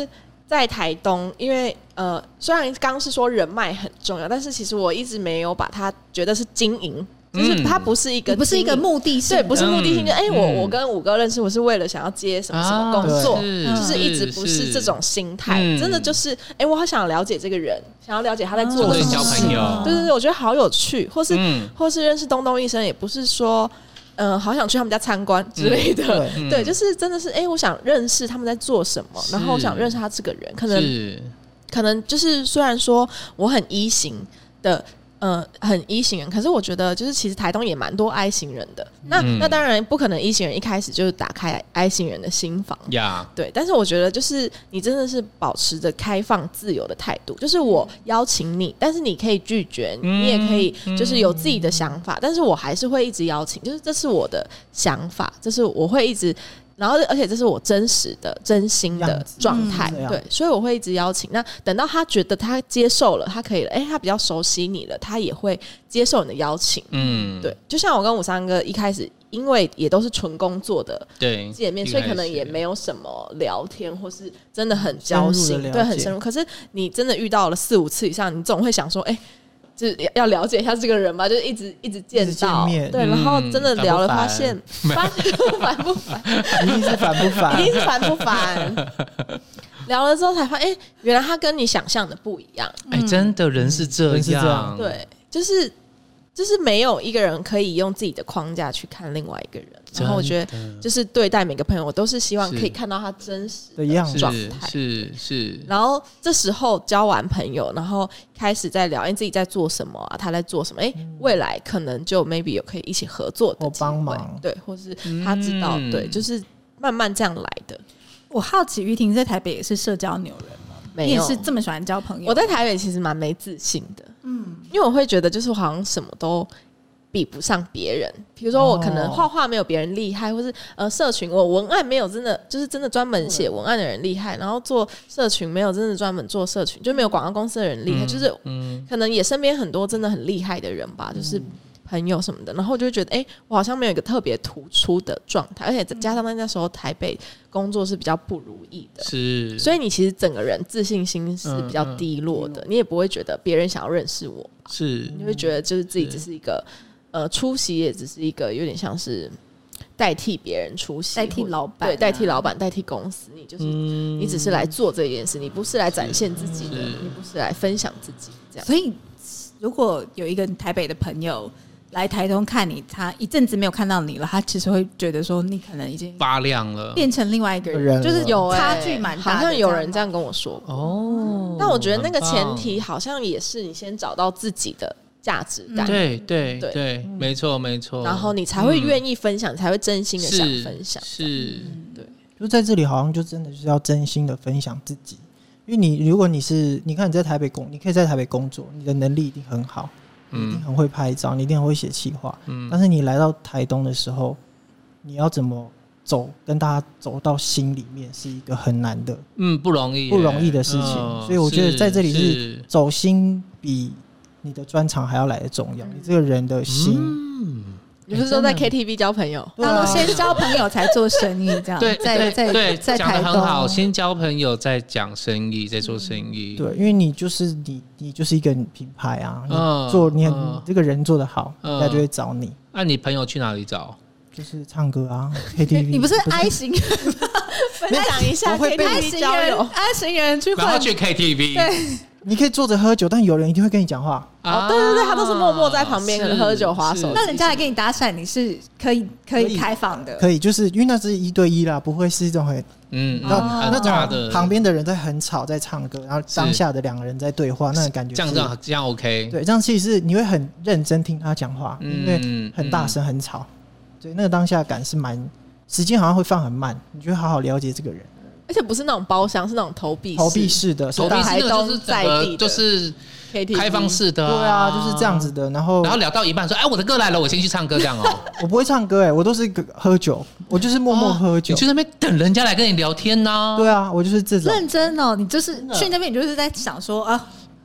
在台东，因为呃，虽然刚刚是说人脉很重要，但是其实我一直没有把它觉得是经营。就是它不是一个， 不是一个目的性， 对，不是目的性。就哎、欸，我嗯我跟五哥认识，我是为了想要接什么什么工作， 啊、 就是一直不是这种心态。 嗯、 真的就是，哎、欸，我好想了解这个人，想要了解他在做什么交朋友。 对对对，我觉得好有趣，或是、嗯、或是认识东东医生，也不是说。嗯、呃，好想去他们家参观之类的，嗯、对, 对，就是真的是，哎、欸，我想认识他们在做什么，然后我想认识他这个人，可能可能就是虽然说我很一型的。呃，很一型人，可是我觉得就是其实台东也蛮多 I 型人的。那、嗯、那当然不可能一型人一开始就是打开 I 型人的心房， yeah. 对。但是我觉得就是你真的是保持着开放自由的态度，就是我邀请你，但是你可以拒绝， 嗯、 你也可以就是有自己的想法，嗯、但是我还是会一直邀请，就是这是我的想法，这是我会一直。然后，而且这是我真实的、真心的状态，嗯、对，所以我会一直邀请。那等到他觉得他接受了，他可以了，哎，他比较熟悉你了，他也会接受你的邀请。嗯，对，就像我跟五三哥一开始，因为也都是纯工作的见面，所以可能也没有什么聊天，或是真的很交心，对，很深入。可是你真的遇到了四五次以上，你总会想说，哎。就是要了解一下这个人吧，就是一直一直见到，见对，然后真的聊了，发现发现烦不烦？ 一定是烦不烦？ 一定是烦不烦？聊了之后才发现，哎、欸，原来他跟你想象的不一样。 哎、欸，真的人是这样，嗯、 这样对，就是就是没有一个人可以用自己的框架去看另外一个人。然后我觉得，就是对待每个朋友，我都是希望可以看到他真实的状态。 是 是, 是。 然后这时候交完朋友，然后开始在聊，哎、欸，自己在做什么啊？他在做什么？哎、欸，未来可能就 maybe 有可以一起合作的机会， 帮忙， 对，或是他知道，嗯、对，就是慢慢这样来的。 我好奇于婷在台北也是社交牛人吗？ 没有， 你也是这么喜欢交朋友？ 我在台北其实蛮没自信的，嗯，因为我会觉得就是好像什么都。比不上别人，比如说我可能画画没有别人厉害，或是呃社群我文案没有真的就是真的专门写文案的人厉害，然后做社群没有真的专门做社群，就没有广告公司的人厉害，嗯、就是可能也身边很多真的很厉害的人吧，就是朋友什么的，然后我就觉得哎、欸，我好像没有一个特别突出的状态，而且加上那时候台北工作是比较不如意的， 是， 所以你其实整个人自信心是比较低落的，嗯嗯、你也不会觉得别人想要认识我， 是， 你会觉得就是自己只是一个。呃，出席也只是一个有点像是代替别人出席， 代替老板、啊， 对，代替老板，代替公司。你就是、嗯、你只是来做这件事，你不是来展现自己的，你不是来分享自己这样。 所以，如果有一个台北的朋友来台东看你，他一阵子没有看到你了，他其实会觉得说你可能已经发亮了， 变成另外一个人， 人就是有差距蛮大的。 好像有人这样跟我说过哦。 但我觉得那个前提好像也是你先找到自己的。价值感， 对对 对, 对、嗯，没错没错， 然后你才会愿意分享，嗯、才会真心的想分享， 是，是对。 就在这里，好像就真的就是要真心的分享自己，因为你如果你是，你看你在台北工，你可以在台北工作，你的能力一定很好，你一定很会拍照，你一定很会写企划，嗯，但是你来到台东的时候，你要怎么走，跟大家走到心里面，是一个很难的， 嗯，不容易， 不容易的事情，哦、所以我觉得在这里是走心比。你的专长还要来的重要，你这个人的心。 嗯、你不是说在 K T V 交朋友？ 他说先交朋友才做生意，这样对， 在在对， 在讲得很好，先交朋友再讲生意，再做生意。 对，因为你就是你，你就是一个品牌啊，嗯、你做你很、嗯、你这个人做得好，人家就会找你。 那、嗯啊、你朋友去哪里找？ 就是唱歌啊 ，K T V。 你不是 I 型人吗？ 分享一下 K T V 交友 ，I 型人去然后去 K T V。 对。 你可以坐着喝酒，但有人一定会跟你讲话。 啊、哦，对对对，他都是默默在旁边，可能喝酒滑手。 那人家来跟你搭讪，你是可以可以开放的， 可以，就是因为那是一对一啦，不会是一种很嗯， 然后那种旁边的人在很吵在唱歌，然后当下的两个人在对话，那个感觉这样这样这样 OK。 对，这样其实是你会很认真听他讲话，嗯、因为很大声很吵，所以那个当下感是蛮时间好像会放很慢，你就会好好了解这个人。 而且不是那种包厢，是那种投币式投币式的， 投币式的就是在地的， 就是开放式的、啊， 对啊，就是这样子的。然后然后聊到一半说：“哎，我的歌来了，我先去唱歌。”这样哦。 我不会唱歌哎、欸，我都是喝酒，我就是默默喝酒。 哦、你去那边等人家来跟你聊天呢、啊？ 对啊，我就是这种认真哦。你就是去那边，你就是在想说啊。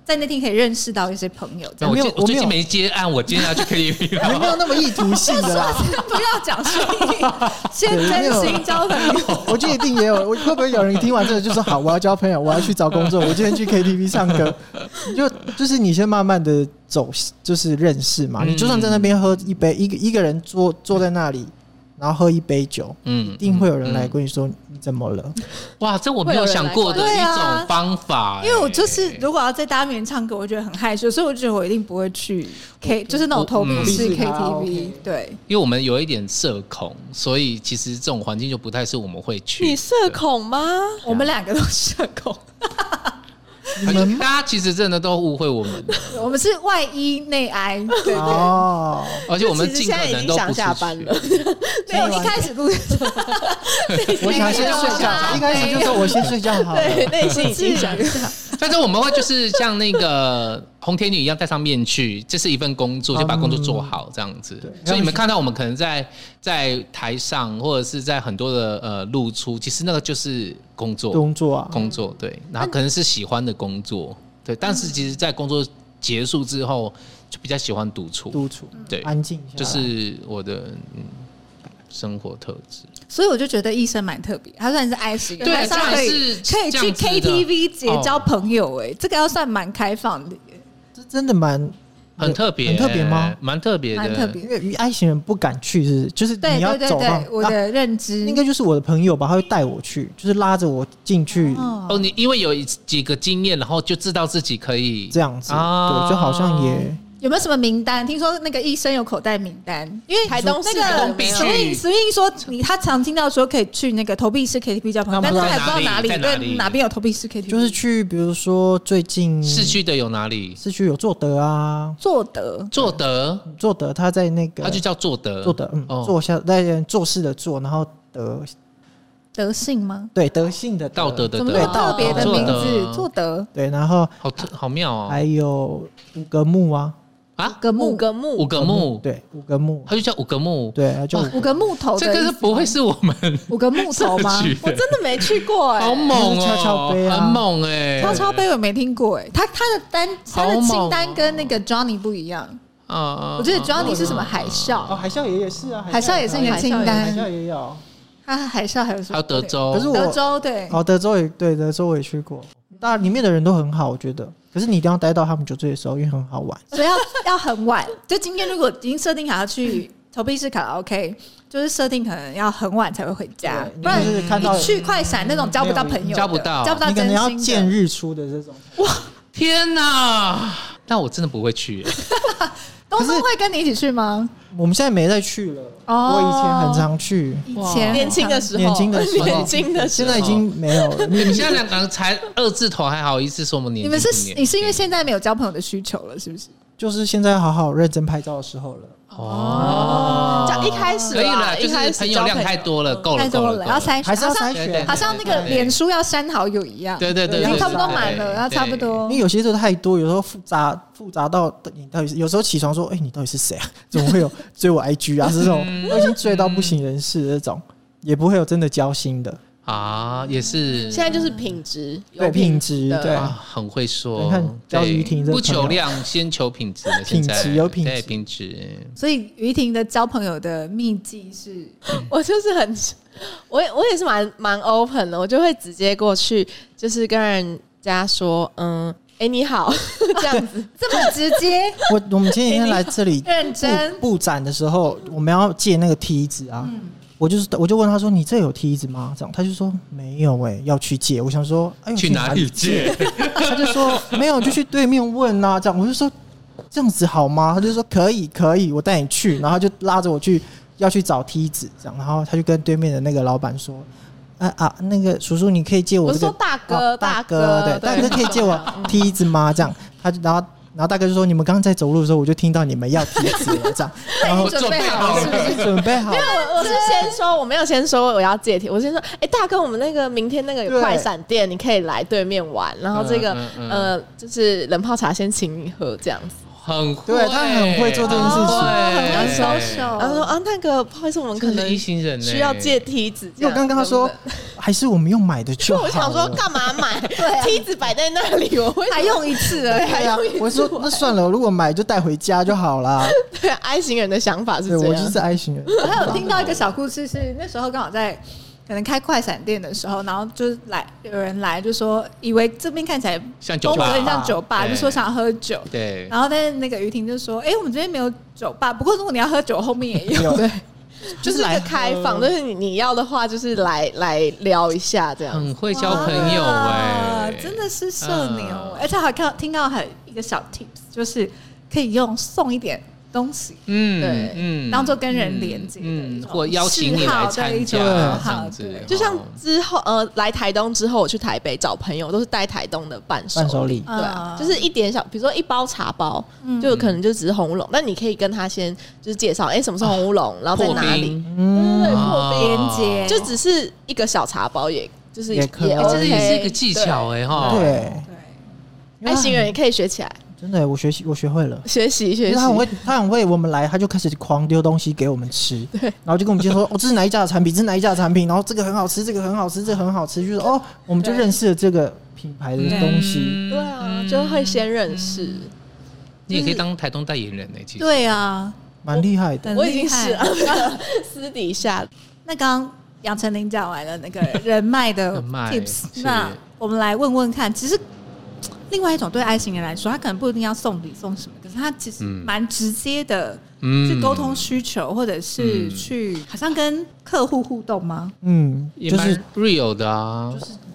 在那天可以认识到一些朋友。 我没有我最近没接案，我今天要去 K T V 了。 没有那么意图性的啦。 不要讲生意，先真心交朋友。 我觉得一定也有，我会不会有人听完这个就说好，我要交朋友，我要去找工作，我今天去 K T V 唱歌，就就是你先慢慢的走，就是认识嘛。嗯、你就算在那边喝一杯，一个一个人坐坐在那里。然后喝一杯酒，嗯，一定会有人来跟你说、嗯、你怎么了？ 哇，这我没有想过的一种方法、欸。 因为我就是如果要在大家面前唱歌，我觉得很害羞，所以我觉得我一定不会去 K， 就是那种投币式 K T V。对， 因为我们有一点社恐，所以其实这种环境就不太是我们会去。 你社恐吗？ 我们两个都社恐。 大家其实真的都误会我们， 我们是外衣内哀，对对哦， 而且我们尽可能都不想下班了。 没有一开始录， 我想先睡觉，一开始就说我先睡觉好了， 对，内心已经想下。 但是我们会就是像那个红天女一样戴上面具，这是一份工作，就把工作做好这样子。嗯、所以你们看到我们可能在在台上或者是在很多的呃露出，其实那个就是工作， 工作啊， 工作对，然后可能是喜欢的工作，对。但是其实，在工作结束之后，就比较喜欢独处， 独处， 对， 安静， 就是我的嗯。生活特质， 所以我就觉得医生蛮特别，他算是 I 型， 对， 他可以可以去 K T V 结交朋友、欸，哎、哦，这个要算蛮开放的耶， 这真的蛮很特别， 很特别吗？ 蛮特别的， 蛮特别。 因为 I 型人不敢去是，就是你要走到我的认知、 啊，应该就是我的朋友吧，他会带我去，就是拉着我进去。 哦，哦你因为有几个经验，然后就知道自己可以这样子，啊、对，就好像也。 有没有什么名单？听说那个医生有口袋名单，因为台东那个 Swing Swing 说你他常听到说可以去那个投币式 K T V 交朋友，但他还不知道哪里对哪边有投币式 K T V， 就是去比如说最近市区的有哪里？ 市区有作德啊， 作德作德作德，他在那个他就叫作德作德，嗯，哦、坐下在做事的做，然后德德性吗？ 对，德性的道德的德， 怎么那么特别的名字？作德对，然后好好妙哦， 还有五个木啊。 啊， 五个木， 五个木， 五个木， 对，五个木， 它就叫五个木， 对，就五个木头的。 这个是不会是我们五个木头吗？ 我真的没去过哎、欸， 好猛哦， 敲敲杯啊， 很猛哎、欸， 敲敲杯我没听过哎、欸，他他的单他的清单跟那个 Johnny 不一样。啊，我觉得 Johnny 是什么海啸？ 哦，海啸也是啊， 海啸也是一个清单， 海啸也有。 他海啸还有什么？ 还有德州， 可是我德州对， 哦，德州也对，德州我也去过。当然里面的人都很好，我觉得。可是你一定要待到他们酒醉的时候，因为很好玩。 所以要要很晚。就今天如果已经设定好要去投币式卡拉 OK， 就是设定可能要很晚才会回家，不然就是看到你去快闪那种交不到朋友， 交不到， 交不到真心的， 你可能要见日出的这种。 哇，天哪！那我真的不会去、欸。 东东会跟你一起去吗？ 我们现在没再去了。哦、我以前很常去， 以前年轻的时候， 年轻的时候， 年轻的时候， 现在已经没有了。 你们现在两个人才二字头，还好意思说我们年轻？ 你们是你是因为现在没有交朋友的需求了，是不是？ 就是现在好好认真拍照的时候了。 哦，就一开始可以了， 一开始朋友量太多了，够了， 太多了，要筛， 还是要筛选， 好像那个脸书要删好友一样。 对对对， 然后差不多满了，然后差不多。 因为有些都太多，有时候复杂复杂到你到底是有时候起床说，哎，你到底是谁啊？怎么会有追我 I G 啊？这种都已经追到不省人事的这种，也不会有真的交心的。 啊，也是， 现在就是品质， 对品质，对、 啊，很会说。 你看教于婷， 不求量，先求品质。 品质有品质， 对品质。 所以于婷的交朋友的秘籍是， 我就是很，我我也是蛮蛮 open 的，我就会直接过去，就是跟人家说，嗯，哎、欸、你好，这样子， 这么直接。 我我们前几天来这里认真布展的时候，我们要借那个梯子啊。嗯，我就是，我就问他说：“你这有梯子吗？”这样，他就说没有哎、欸，要去借。我想说，哎呦， 去哪里借？ 他就说没有，就去对面问啊。这样，我就说这样子好吗？他就说可以，可以，我带你去。然后就拉着我去，要去找梯子，这样。然后他就跟对面的那个老板说：“啊啊，那个叔叔，你可以借我这个？” 我说大哥， 哦、大哥，对，大哥可以借我梯子吗？这样，他就然后。然后大哥就说：“你们刚刚在走路的时候，我就听到你们要梯子了，这样。”然后准备好了，是不是？ 准备好了。 没有，我是先说，我没有先说我要借梯，我先说，哎、欸，大哥，我们那个明天那个有快闪店，你可以来对面玩。然后这个、嗯嗯嗯、呃，就是冷泡茶先请你喝，这样子。 很会， 对他很会做这件事情很会收对手。 然后说啊，那个不好意思，我们可真的能一行人需要借梯子。 因为我刚刚跟他说，还是我们用买的就好了。 我想说干嘛买？梯子摆在那里，我会还用一次而已， 还用一次。 我说那算了，如果买就带回家就好啦。 对 I 型人的想法是这样， 对我就是 I 型人。 我还有听到一个小故事是，那时候刚好在可能开快闪店的时候，然后就是来有人来就说，以为这边看起来像酒吧有点像酒吧， 对就说想喝酒。 对， 然后但是那个于婷就说：“哎、我们这边没有酒吧，不过如果你要喝酒，后面也有。 有对，就是一来个开放，就是你你要的话，就是来来聊一下这样。 很会交朋友哎、 哇真的是社牛、 嗯而且还看听到很一个小 tips，就是可以用送一点东西， 嗯， 对嗯当做跟人连接的一嗯， 种或邀请你来参加示好的一种这好样子对， 就像之后呃来台东之后，我去台北找朋友，都是带台东的伴手伴手礼对啊， 嗯就是一点小，比如说一包茶包，就可能就只是红乌龙，但你可以跟他先就是介绍，哎，什么是红乌龙，然后在哪里， 破冰嗯， 对，破啊冰连接， 就只是一个小茶包，也就是也可以哎，这 OK， 也是一个技巧哎哈。 对， 对， 爱心人也可以学起来， 真的，我学习我学会了。 学习学习因为他。很会，他很会。我们来，他就开始狂丢东西给我们吃，对，然后就跟我们介绍说，哦，这是哪一家的产品，这是哪一家的产品，然后这个很好吃，这个很好吃，这个很好吃，就是哦，我们就认识了这个品牌的东西。 对啊，就会先认识。 你也可以当台东代言人呢、欸，其实。 对啊， 蛮厉害的。 很我已经厉害是了，私底下那刚刚杨丞琳讲完了那个人脉的人脉 tips， 是那我们来问问看，其实另外一种对I型人来说，他可能不一定要送礼送什么，可是他其实蛮直接的嗯去沟通需求，或者是去好像跟客户互动吗？ 嗯， 也蛮就是 real 的啊，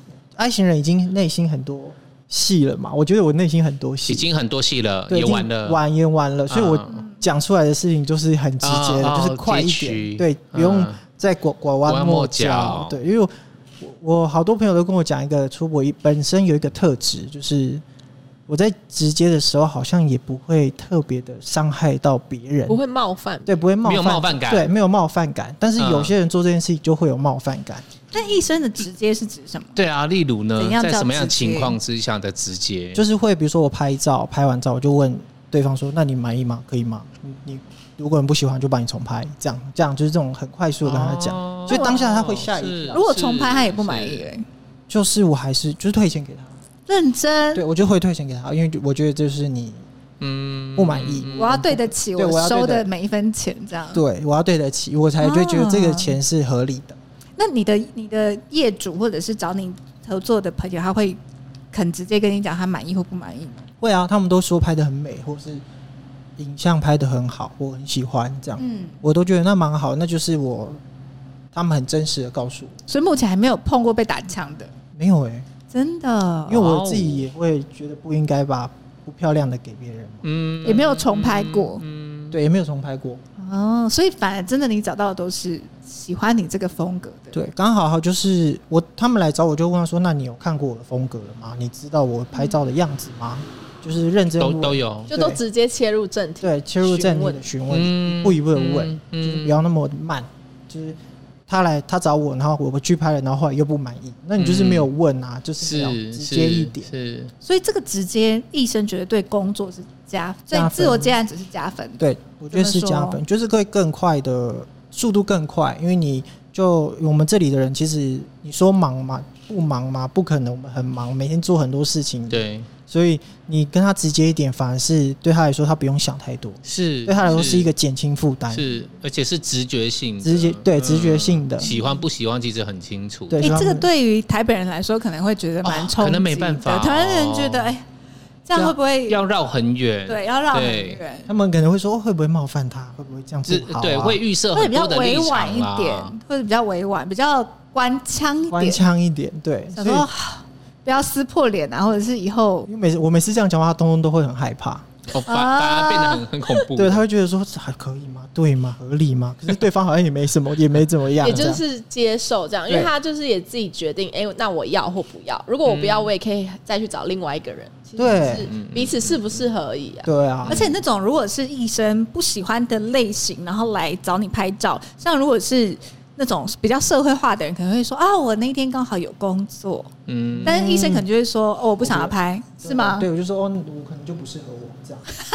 I 型人已经内心很多戏了嘛，我觉得我内心很多戏， 已经很多戏了， 对演完了， 完演完了，所以我嗯讲出来的事情就是很直接的， 哦就是快一截取点，对，不用嗯再拐拐弯抹角。对，因为我我好多朋友都跟我讲一个出国本身有一个特质，就是我在直接的时候好像也不会特别的伤害到别人， 不会冒犯， 对，不会冒犯， 没有冒犯感对，没有冒犯感。但是有嗯些人做这件事情就会有冒犯感。 但医生的直接是指什么？ 对啊，例如呢怎，样叫在什么样的直接情况之下的直接， 就是会比如说我拍照，拍完照我就问对方说：“那你满意吗？可以吗？你你如果你不喜欢，就帮你重拍。”这样这样就是这种很快速的跟他讲， 哦所以当下他会吓一是跳。 如果重拍他也不满意是嘞， 就是我还是就是退钱给他， 认真， 对我就会退钱给他，因为我觉得这是你嗯不满意， 我要对得起对我要对得收的每一分钱，这样。 对我要对得起，我才会觉得这个钱是合理的。 那你的你的业主或者是找你合作的朋友，他会肯直接跟你讲他满意或不满意吗？ 会啊，他们都说拍得很美，或是影像拍得很好，我很喜欢这样， 嗯， 我都觉得那蛮好，那就是我他们很真实的告诉我， 所以目前还没有碰过被打枪的， 没有哎、 真的因为我自己也会觉得不应该把不漂亮的给别人嘛， 嗯也没有重拍过。 对，也没有重拍过， 哦，所以反而真的你找到的都是喜欢你这个风格的。 对，刚好好就是我他们来找我就问他说，那你有看过我的风格了吗？你知道我拍照的样子吗？就是认真都问都有， 就都直接切入正题， 对，切入正题询问的询问， 嗯一步一步的问， 嗯嗯就是不要那么慢，就是他来他找我，然后我去拍了，然后后来又不满意，那你就是没有问啊，就是要是直接一点。 是所以这个直接医生觉得对工作是加，所以加分自我接案只是加分。 对，我觉得是加分，就是会更快的速度更快，因为你就我们这里的人，其实你说忙嘛，不忙嘛，不可能，我们很忙，每天做很多事情，， 对， 所以你跟他直接一点，反而是对他来说，他不用想太多， 是对他来说是一个减轻负担， 是，而且是直觉性的， 直接对嗯直觉性的， 喜欢不喜欢其实很清楚， 哎、这个对所以他们对于台北人来说可能会觉得蛮冲击的、 哦可能没办法哦台湾人觉得，哎、这样会不会要绕很远， 对要绕很对远？ 他们可能会说、哦会不会冒犯他，会不会这样是不好、啊？ 对，会预设或者比较很多的立委婉一场啦点，或者比较委婉，比较官腔一官点， 腔一点，对，所以想说不要撕破脸啊，或者是以后因为每次我每次这样讲话，他东东都会很害怕， 哦，反反而变得很很恐怖， 对，他会觉得说这还可以吗？对吗？合理吗？可是对方好像也没什么，也没怎么样， 也就这样是接受这样，因为对他就是也自己决定，哎、那我要或不要。如果我不要，我也可以再去找另外一个人。其实对是彼此适不适合而已啊。 对啊而，且那种如果是医生不喜欢的类型，然后来找你拍照，像如果是那种比较社会化的人，可能会说啊，我那一天刚好有工作， 嗯， 但是医生可能就会说，哦，我不想要拍，是吗？ 对，我就说哦，我可能就不适合我这样。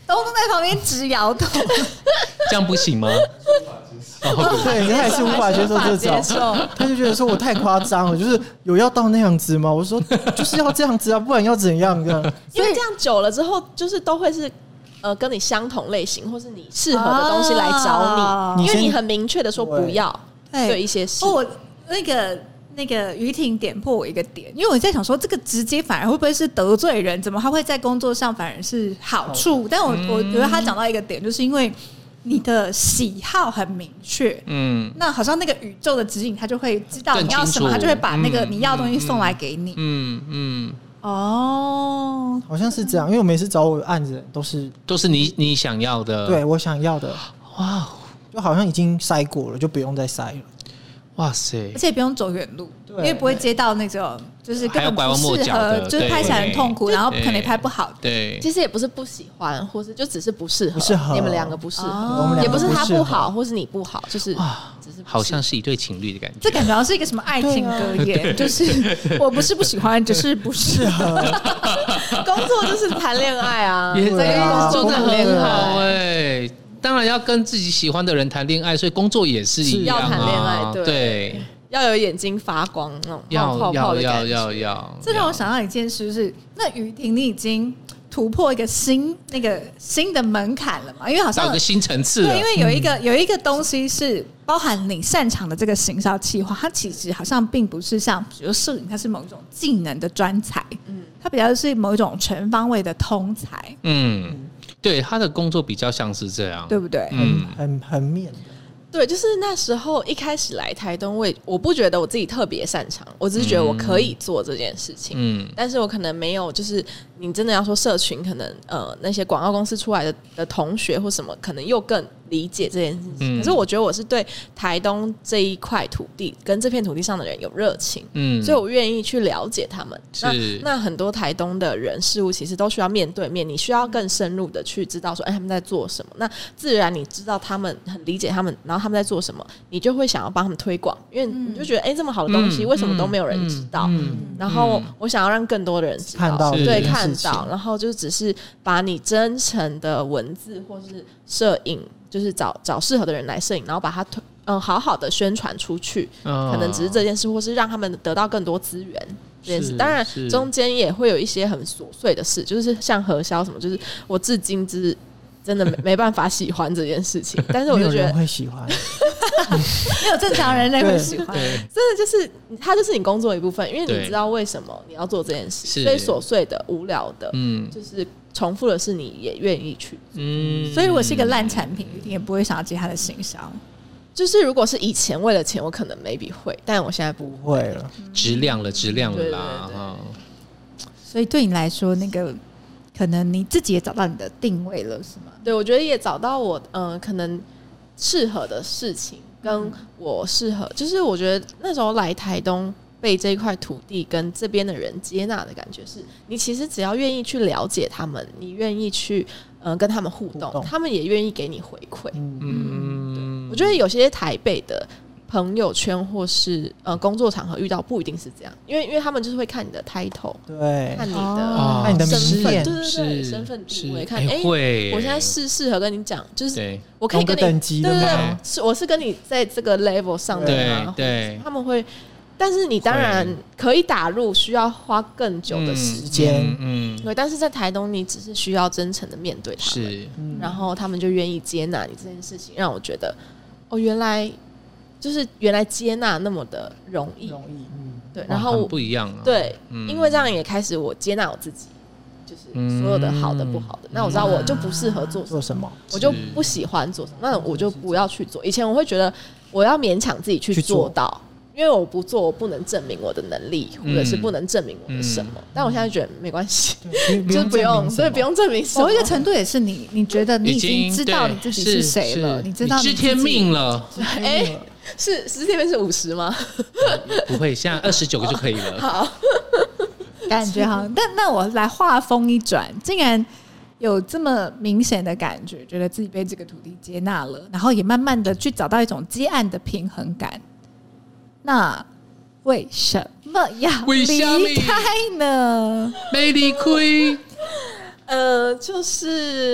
东东在旁边直摇头， 这样不行吗？ 哦，对，他也是无法接受这种，他就觉得说我太夸张了，就是有要到那样子吗？我说就是要这样子啊，不然要怎样的？ 因为这样久了之后，就是都会是呃跟你相同类型，或是你适合的东西来找你， 啊、 因为你很明确的说不要对一些事。 哦，我那个。那个于婷点破我一个点，因为我在想说，这个直接反而会不会是得罪人？怎么他会在工作上反而是好处？但我我觉得他讲到一个点，就是因为你的喜好很明确，嗯，那好像那个宇宙的指引，他就会知道你要什么，他就会把那个你要的东西送来给你。嗯嗯，哦， 好像是这样，因为我每次找我案子都是都是你你想要的， 对我想要的，哇，就好像已经筛过了，就不用再筛了。 哇塞！ 而且不用走远路，因为不会接到那种就是根本不适合，就是拍起来很痛苦，然后可能也拍不好。 对， 其实也不是不喜欢，或是就只是不适合， 不适合你们两个不适合， 哦、 也不是他不好，或是你不好，就是只是好像是一对情侣的感觉。 这感觉好像是一个什么爱情格言，就是我不是不喜欢，只是不适合。 工作就是谈恋爱啊， 也在工作谈恋爱哎。当然要跟自己喜欢的人谈恋爱，所以工作也是一样、啊、 要谈恋爱， 对， 对， 要有眼睛发光那种要泡泡的感觉。要要要， 这让我想到一件事，就是那于婷，你已经突破一个新那个新的门槛了嘛？因为好像到一个新层次了。 对，因为有一个、嗯、有一个东西是包含你擅长的这个行销企划，它其实好像并不是像比如摄影，它是某种技能的专才，嗯，它比较是某一种全方位的通才，嗯。 对，他的工作比较像是这样， 对不对？ 嗯，很很面的。 对，就是那时候一开始来台东，我我不觉得我自己特别擅长，我只是觉得我可以做这件事情。嗯，但是我可能没有，就是你真的要说社群，可能呃那些广告公司出来的的同学或什么，可能又更理解这件事情。嗯、可是我觉得我是对台东这一块土地跟这片土地上的人有热情，嗯，所以我愿意去了解他们。那那很多台东的人事物其实都需要面对面，你需要更深入的去知道说，哎，他们在做什么。那自然你知道他们很理解他们，然后他们在做什么，你就会想要帮他们推广，因为你就觉得，哎、欸，这么好的东西，为什么都没有人知道？嗯嗯、然后我想要让更多的人知道， 看到对，看到，然后就只是把你真诚的文字或是摄影，就是找找适合的人来摄影，然后把它推，嗯，好好的宣传出去。哦、可能只是这件事，或是让他们得到更多资源。这件事，当然中间也会有一些很琐碎的事，就是像核销什么，就是我至今之。真的 没, 没办法喜欢这件事情，但是我就觉得没有人会喜欢， 没有正常人类会喜欢。 真的就是它就是你工作的一部分，因为你知道为什么你要做这件事，所以琐碎的、无聊的，嗯，就是重复的事，你也愿意去做。嗯， 所以如果是一个烂产品，一定也不会想要接他的行销。 就是如果是以前为了钱，我可能 maybe 会，但我现在不会了， 质量了，质量了啦。 对对对对，所以对你来说，那个。可能你自己也找到你的定位了，是吗？ 对，我觉得也找到我，嗯、呃，可能适合的事情，跟我适合，就是我觉得那时候来台东被这一块土地跟这边的人接纳的感觉是，你其实只要愿意去了解他们，你愿意去，嗯、呃，跟他们互动，互动他们也愿意给你回馈。嗯，我觉得有些台北的。朋友圈或是呃工作场合遇到不一定是这样，因为因为他们就是会看你的 title， 对， 看你的、 哦、看你的身份， 对对对对，身份地位，看哎、欸， 会， 我现在是适合跟你讲，就是我可以跟你等级的吗？ 对对对，是我是跟你在这个 level 上的吗？对，对他们会，但是你当然可以打入，需要花更久的时间，嗯，嗯对，但是在台东你只是需要真诚的面对他们，是，然后他们就愿意接纳你这件事情，让我觉得哦，原来。就是原来接纳那么的容易， 容易，嗯， 对，然后不一样啊， 对、嗯，因为这样也开始我接纳我自己，就是所有的好的不好的，嗯、那我知道我就不适合做做什么， 我就不喜欢做什么，那我就不要去做。以前我会觉得我要勉强自己去做到，因为我不做，我不能证明我的能力，或者是不能证明我的什么。嗯、但我现在觉得没关系，就不用，所以不用证明什么。 某一个程度也是你，你觉得你已经知道你自己是谁了，你知道你知天命了， 哎。欸是十天是五十吗？ 不会，现在二十九个就可以了。 好， 感觉好。但那我来话锋一转，竟然有这么明显的感觉，觉得自己被这个土地接纳了，然后也慢慢的去找到一种接案的平衡感。那为什么要离开呢？ 没离开， 呃，就是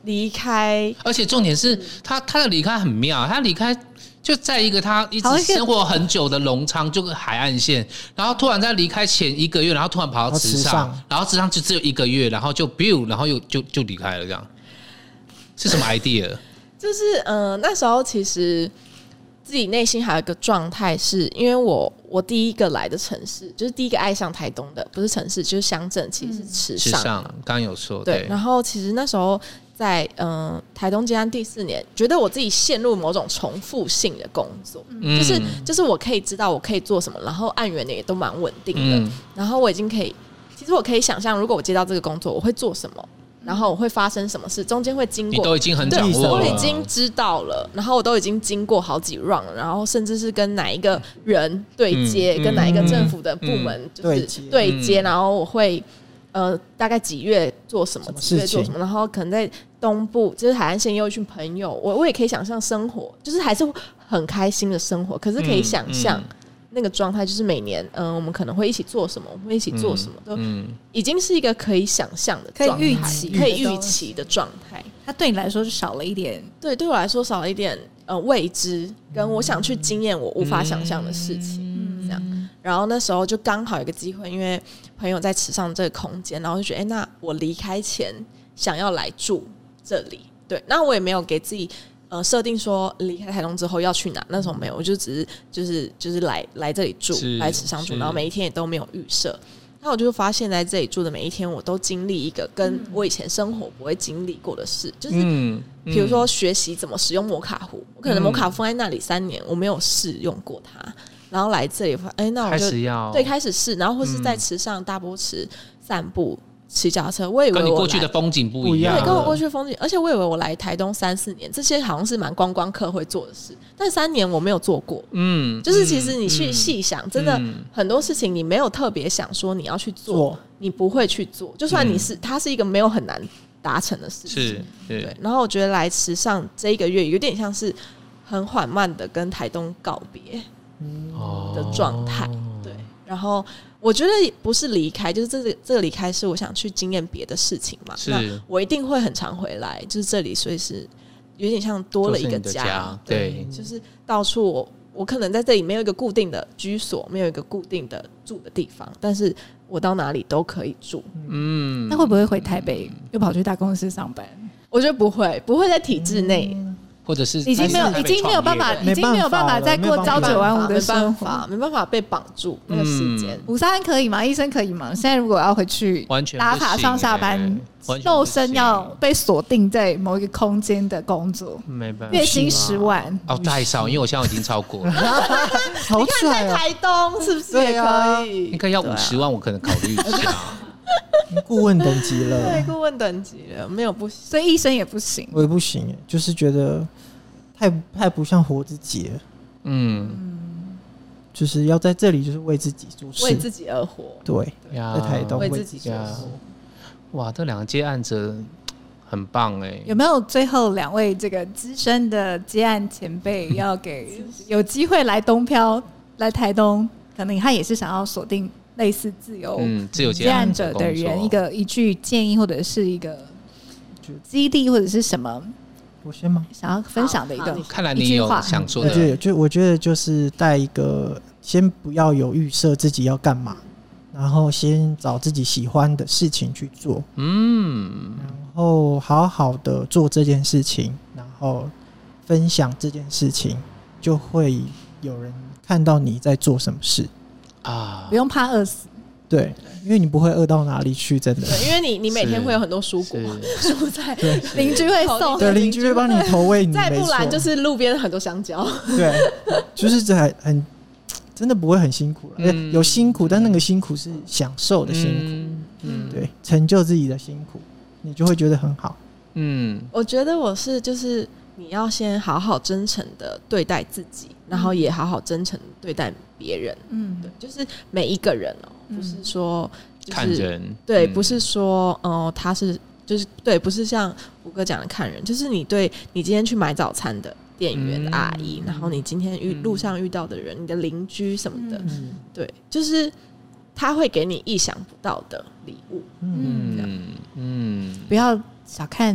离开， 而且重点是他他的离开很妙，他离开就在一个他一直生活很久的隆昌，就海岸线，然后突然在离开前一个月，然后突然跑到池上，然后池上就只有一个月，然后就 biu， 然后又就就离开了，这样是什么 idea？ 就是呃那时候其实自己内心还有一个状态，是因为我我第一个来的城市，就是第一个爱上台东的，不是城市就是乡镇，其实是池上。 池上刚刚有说对, 对， 然后其实那时候在嗯、呃、台东接案第四年，觉得我自己陷入某种重复性的工作，嗯、就是就是我可以知道我可以做什么，然后案源的也都蛮稳定的、嗯，然后我已经可以，其实我可以想象，如果我接到这个工作，我会做什么。然后我会发生什么事，中间会经过， 你都已经很掌握了， 我已经知道了，然后我都已经经过好几 round 了，然后甚至是跟哪一个人对接，嗯、跟哪一个政府的部门就是对接，嗯、然后我会呃大概几月做什么，几月做什么，然后可能在东部就是海岸线也有一群朋友，我我也可以想象生活，就是还是很开心的生活，可是可以想象。嗯嗯那个状态就是每年，嗯、呃，我们可能会一起做什么，我们会一起做什么，都、嗯、已经是一个可以想象的状态， 可以预期、 可以预期的状态。 它对你来说就少了一点， 对，对我来说少了一点呃未知，跟我想去经验我无法想象的事情，嗯、这样。然后那时候就刚好有个机会，因为朋友在池上这个空间，然后就觉得，哎、欸，那我离开前想要来住这里，对，那我也没有给自己。呃，设定说离开台东之后要去哪，那时候没有，我就只是就是就是来来这里住，来池上住，然后每一天也都没有预设。那我就发现在这里住的每一天，我都经历一个跟我以前生活不会经历过的事，就是比如说学习怎么使用摩卡壶，我可能摩卡壶放在那里三年，我没有试用过它，然后来这里，哎、欸，那我就开始要对开始试，然后或是在池上大波池散步。骑脚踏车，我以为我跟你过去的风景不一样， 对，跟我过去的风景，而且我以为我来台东三四年，这些好像是蛮观光客会做的事，但三年我没有做过，嗯，就是其实你去细想，嗯、真的很多事情你没有特别想说你要去做，做你不会去做，就算你是、嗯、它是一个没有很难达成的事情， 是， 对。然后我觉得来池上这一个月有点像是很缓慢的跟台东告别的状态，对，然后。我觉得不是离开，就是这个这个离开是我想去经验别的事情嘛。那我一定会很常回来，就是这里，所以是有点像多了一个家。 家对，对，就是到处我我可能在这里没有一个固定的居所，没有一个固定的住的地方，但是我到哪里都可以住。 嗯，那会不会回台北又跑去大公司上班？ 我觉得不会，不会在体制内。 嗯或者是已经没有，已经没有办法，已经没有办法再过朝九晚五的生活， 没办法被绑住那个时间。 五三可以吗？医生可以吗？现在如果要回去打卡上下班，肉身要被锁定在某一个空间的工作， 没办法， 月薪十万哦，太少，因为我现在已经超过了。 好帅啊！台东是不是也可以？ 应该要五十万，我可能考虑一下。 顾问等级了， 对，顾问等级了，没有不行， 所以医生也不行， 我也不行，就是觉得太太不像活自己了，嗯，就是要在这里就是为自己做事， 为自己而活， 对，在台东为自己而活。 哇，这两个接案者很棒哎！ 有没有最后两位这个资深的接案前辈要给有机会来东漂来台东，可能他也是想要锁定。类似自由、 嗯、自由接案者的人，一个一句建议，或者是一个激励，或者是什么？ 我先吗？ 想要分享的一个， 看来你有想说的。 我觉得，就我觉得就是带一个，先不要有预设自己要干嘛，然后先找自己喜欢的事情去做，嗯，然后好好的做这件事情，然后分享这件事情，就会有人看到你在做什么事。 啊， 不用怕饿死， 对，因为你不会饿到哪里去，真的。 对，因为你你每天会有很多蔬果蔬菜， 邻居会送， 对，邻居会帮你投喂你， 再不然就是路边很多香蕉， 对，就是这很很真的不会很辛苦了，嗯、有辛苦，但那个辛苦是享受的辛苦，嗯，嗯对，成就自己的辛苦，你就会觉得很好。 嗯，我觉得我是就是你要先好好真诚的对待自己，然后也好好真诚对待别人，嗯，对，就是每一个人哦、喔，不是说、就是、 看人， 对，不是说哦、呃、他是就是对，不是像吴哥讲的看人，就是你对你今天去买早餐的店员的阿姨，嗯、然后你今天遇路上遇到的人，你的邻居什么的，嗯、对，就是他会给你意想不到的礼物，嗯嗯嗯，不要小看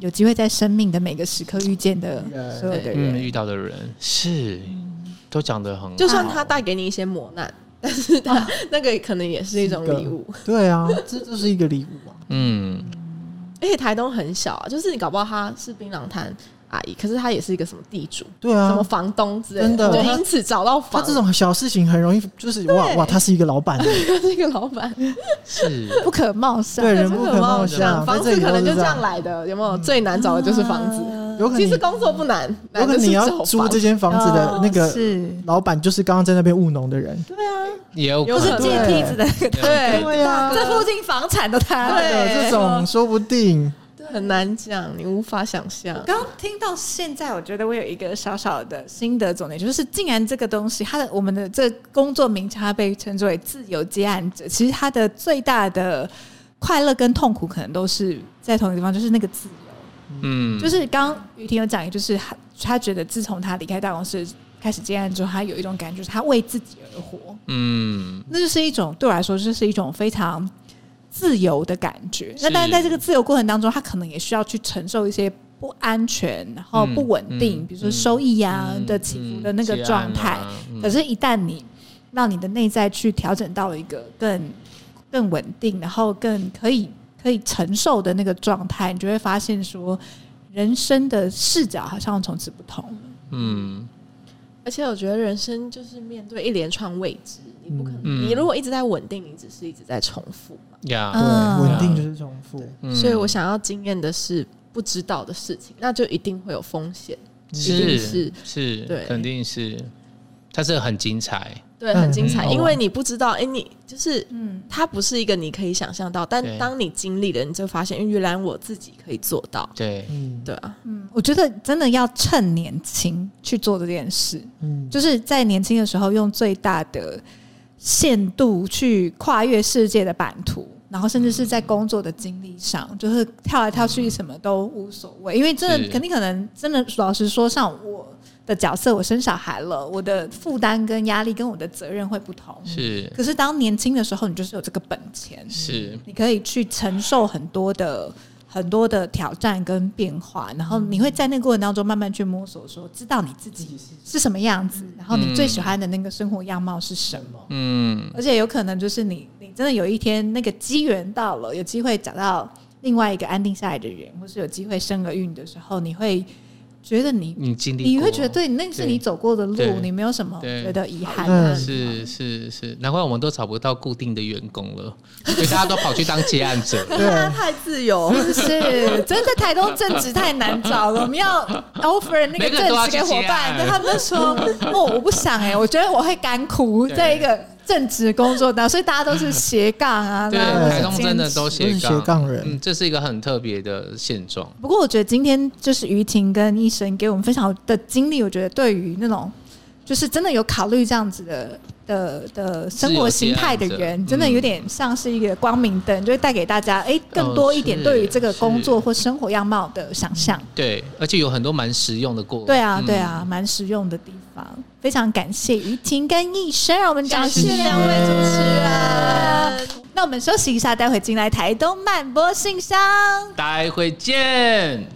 有机会在生命的每个时刻遇见的所有的人， 嗯，遇到的人是都讲得很好， 就算他带给你一些磨难，但是他、啊、那个可能也是一种礼物。 对啊，这就是一个礼物啊。 嗯， 而且台东很小啊，就是你搞不好他是槟榔摊阿姨，可是他也是一个什么地主， 对啊， 什么房东之类的， 真的， 就因此找到房。 他这种小事情很容易，就是哇哇，他是一个老板， 对，他是一个老板， 是不可貌相， 对，人不可貌相， 房子可能就这样来的，有没有？最难找的就是房子。 有可能其实工作不难， 有可能你要租这间房子的那个老板就是刚刚在那边务农的人， 对啊， 也有可能借梯子的， 对对啊， 这附近房产都他， 对，这种说不定很难讲，你无法想象。 刚刚听到现在，我觉得我有一个小小的心得总结，就是竟然这个东西，它的我们的这工作名称，它被称之为自由接案者，其实它的最大的快乐跟痛苦，可能都是在同一个地方，就是那个自由。嗯，就是刚刚于婷有讲，就是他他觉得自从他离开大公司开始接案之后，他有一种感觉，就是他为自己而活。嗯，那就是一种对我来说，就是一种非常自由的感觉。那但是在这个自由过程当中，他可能也需要去承受一些不安全，然后不稳定，嗯、比如说收益啊、嗯、的起伏的那个状态。嗯啊嗯、可是，一旦你让你的内在去调整到了一个更更稳定，然后更可以。可以承受的那个状态，你就会发现说，人生的视角好像从此不同了。嗯， 而且我觉得人生就是面对一连串未知，你不可能，嗯、你如果一直在稳定，你只是一直在重复嘛。 呀、 yeah, 对，稳定就是重复。 嗯、所以我想要经验的是不知道的事情，那就一定会有风险， 是一定是是，对，肯定是，它是很精彩。 对，很精彩，嗯、因为你不知道，哎、欸，你就是，嗯，它不是一个你可以想象到，但当你经历了，你就发现，原来我自己可以做到。 对， 嗯，对啊， 嗯，我觉得真的要趁年轻去做这件事，嗯，就是在年轻的时候用最大的限度去跨越世界的版图，然后甚至是在工作的经历上，就是跳来跳去什么都无所谓，因为真的肯定可能真的老实说，像我的角色，我生小孩了，我的负担跟压力跟我的责任会不同。 是， 可是当年轻的时候，你就是有这个本钱， 是， 你可以去承受很多的很多的挑战跟变化，然后你会在那个过程当中慢慢去摸索，说知道你自己是什么样子，然后你最喜欢的那个生活样貌是什么。嗯，而且有可能就是你，你真的有一天那个机缘到了，有机会找到另外一个安定下来的人，或是有机会生儿育女的时候，你会。觉得你你经历过， 你会觉得对，那是你走过的路，你没有什么觉得遗憾的。 是是是，难怪我们都找不到固定的员工了，所以大家都跑去当接案者。 对，太自由， 是真的。台东正职太难找了，我们要 offer 那个正职给伙伴，但他们说哦，我不想哎、欸，我觉得我会干枯在一个正职工作的，所以大家都是斜杠啊。 对，台东真的都斜杠， 斜杠人、 嗯，这是一个很特别的现状。 不过我觉得今天就是于婷跟医生给我们分享的经历，我觉得对于那种就是真的有考虑这样子的的的生活形态的人，真的有点像是一个光明灯，就会带给大家哎更多一点对于这个工作或生活样貌的想象。 对，而且有很多蛮实用的过程。 对啊，对啊，蛮、嗯、实用的地方。非常感谢于婷跟医生，让我们掌声两位主持人。那我们休息一下，待会进来台东漫播信箱， 待会见。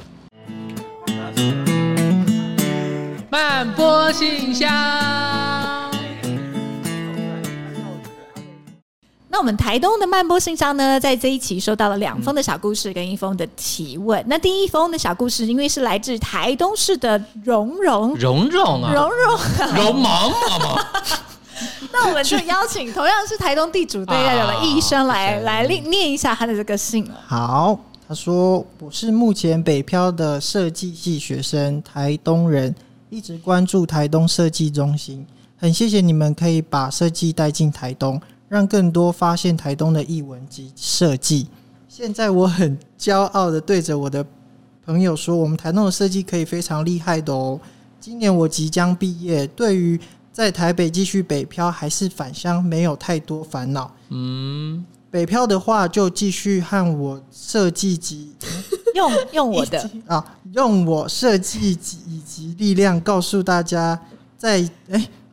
漫播信箱。 那我们台东的漫播信箱呢，在这一期收到了两封的小故事跟一封的提问。那第一封的小故事，因为是来自台东市的蓉蓉， 蓉蓉啊， 蓉蓉， 蓉芒啊那我们就邀请同样是台东地主队代表的医生来、啊、来念一下他的这个信。 好，他说我是目前北漂的设计系学生，台东人，一直关注台东设计中心，很谢谢你们可以把设计带进台东，让更多发现台东的艺文及设计。现在我很骄傲的对着我的朋友说，我们台东的设计可以非常厉害的哦。今年我即将毕业，对于在台北继续北漂还是返乡没有太多烦恼。嗯，北漂的话就继续和我设计及用用我的啊，用我设计及以及力量告诉大家在，在哎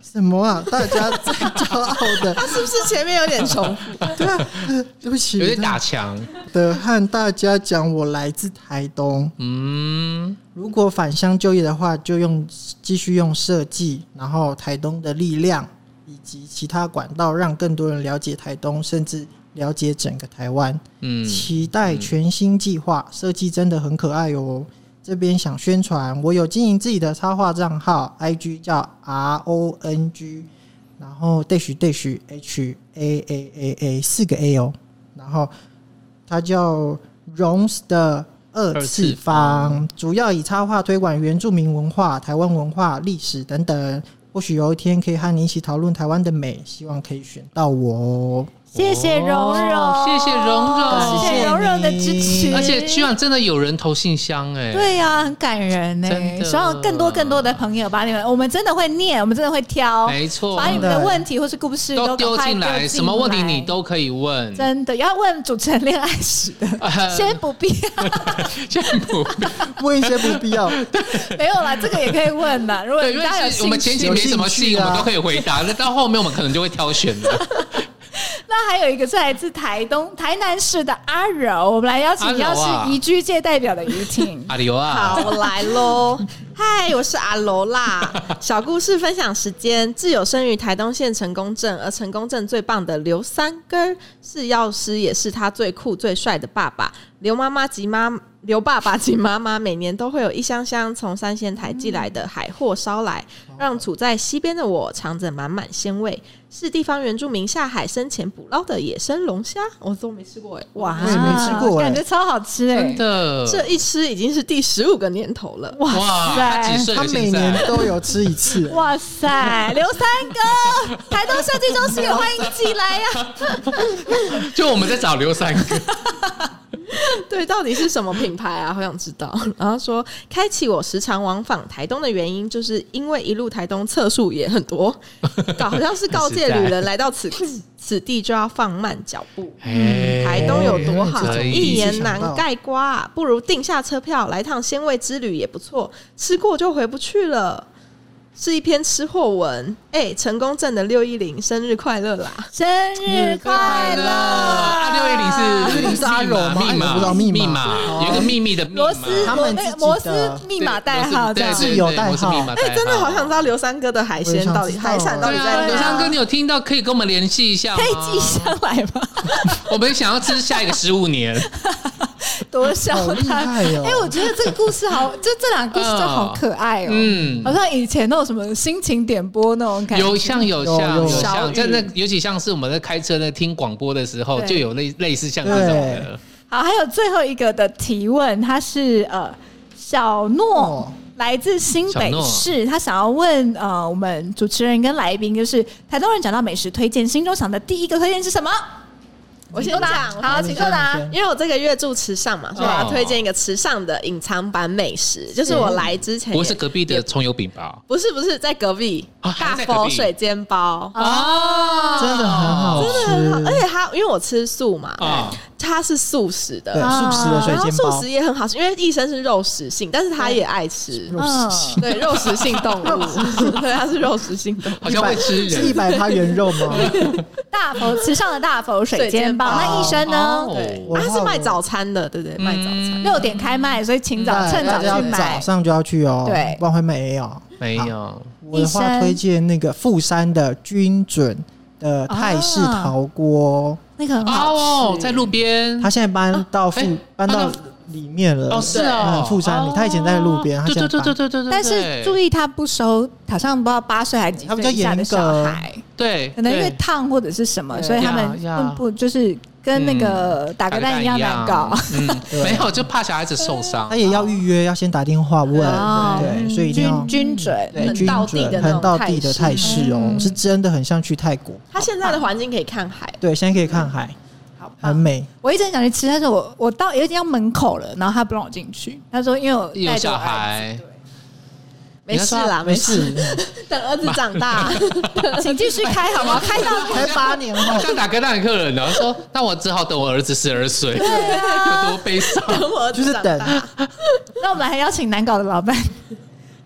什么啊？大家最骄傲的， 他是不是前面有点重复？ 对啊，对不起， 有点打墙的和大家讲，我来自台东。 嗯， 如果返乡就业的话，就用继续用设计，然后台东的力量以及其他管道，让更多人了解台东，甚至了解整个台湾。嗯，期待全新计划，设计真的很可爱哦。这边想宣传，我有经营自己的插画账号 ，I G 叫 R O N G， 然后 dash dash H A A A A 四个 A 哦，然后它叫 Rons 的二次方，主要以插画推广原住民文化、台湾文化、历史等等。或许有一天可以和你一起讨论台湾的美，希望可以选到我哦。 谢谢蓉蓉， 哦谢谢蓉蓉， 谢谢蓉蓉的支持， 而且居然真的有人投信箱哎、欸， 对呀、啊，很感人哎、欸，希望更多更多的朋友把你们，我们真的会念，我们真的会挑， 没错， 把你们的问题或是故事都丢进来， 来，什么问题你都可以问， 真的要问主持人恋爱史的，呃、先不必要， 先不必问一些不必要， 没有啦，这个也可以问啦。如果大家有兴趣， 我们前期没什么戏，我们都可以回答，那到后面我们可能就会挑选了。 那还有一个是来自台东台南市的阿柔，我们来邀请要是移居界代表的于婷。 阿柔啊， 好，我来喽。嗨，我是阿柔啦。小故事分享时间，自有生于台东县成功镇，而成功镇最棒的刘三根是药师，也是他最酷最帅的爸爸。刘妈妈及妈刘爸爸及妈妈每年都会有一箱箱从三仙台寄来的海货捎来，让处在西边的我尝着满满鲜味，是地方原住民下海生前捕捞的野生龙虾，我都没吃过哎， 哇， 我也没吃过， 感觉超好吃哎， 真的， 这一吃已经是第十五个年头了， 哇塞， 他几岁了？ 他每年都有吃一次， 哇塞，刘三哥，台东设计中心也欢迎寄来呀， 就我们在找刘三哥。 对，到底是什么品牌啊？好想知道。然后说，开启我时常往返台东的原因，就是因为一路台东测速也很多，好像是告诫旅人来到此此地就要放慢脚步。嗯、台东有多好，一言难概括、啊，不如订下车票来趟鲜味之旅也不错，吃过就回不去了。是一篇吃货文，哎、欸，成功镇的六一零生日快乐啦！ 生日快乐！ 啊，六一零是六一零是阿柔吗？ 密码， 不知道密码，有一个秘密的密码， 摩斯他们自己摩斯密码代号， 对， 是有代号。 哎、欸，真的好想知道刘三哥的海鲜到底海产到底在哪？ 刘三哥，你有听到可以跟我们联系一下吗？ 可以寄箱来吗？ 我们想要吃下一个十五年。 多小看哎、哦欸，我觉得这个故事好，就这两个故事就好可爱哦，嗯，好像以前那种什么心情点播那种感觉， 有像有像有像，真的，尤其像是我们在开车在听广播的时候，就有类类似像这种的。 好，还有最后一个的提问，他是呃小诺、哦，来自新北市，他想要问呃我们主持人跟来宾，就是台东人讲到美食推荐，心中想的第一个推荐是什么？ 我先讲， 好，请作答。 因为我这个月住池上嘛，所以我要推荐一个池上的隐藏版美食，就是我来之前， 不是隔壁的葱油饼吧？ 不是，不是在隔壁， 啊、 大佛水煎包哦， 真的很好吃， 真的很好，而且它因为我吃素嘛，哦、它是素食的， 对，素食的水煎包， 然后素食也很好吃，因为医生是肉食性，但是他也爱吃肉食性， 对，肉食性动物，对，他是肉食性动物， 好像会吃人， 是一百趴原肉吗？ 大佛池上的大佛水煎包，那医生呢？ 对，他是卖早餐的，对不对？卖早餐， 六点开卖，所以请早趁早去买， 早上就要去哦， 对， 不然会没有。 没有， 我的话推荐那个富山的君准的泰式陶锅， 那个很好吃， 哦，在路边， 他现在搬到富搬到里面了， 哦是啊， 富山里，他以前在路边，他现在对对对对对， 但是注意他不收，好像不知道八岁还是几岁以下的小孩， 对， 可能因为烫或者是什么，所以他们不就是跟那个打个蛋一样难搞， 嗯，没有，就怕小孩子受伤， 他也要预约，要先打电话问，对，所以一定要均准， 很道地的很道地的泰式哦，是真的很像去泰国。 他现在的环境可以看海， 对，现在可以看海。很美， 我一直很想去吃，但是我我到有点要门口了，然后他不让我进去。他说因为我有小孩， 没事啦，没事，等儿子长大， 请继续开好吗？开到开八年后， 像打给那客人，然后说那我只好等我儿子十二岁，有多悲伤， 等我儿子就是等。 那我们还邀请难搞的老板。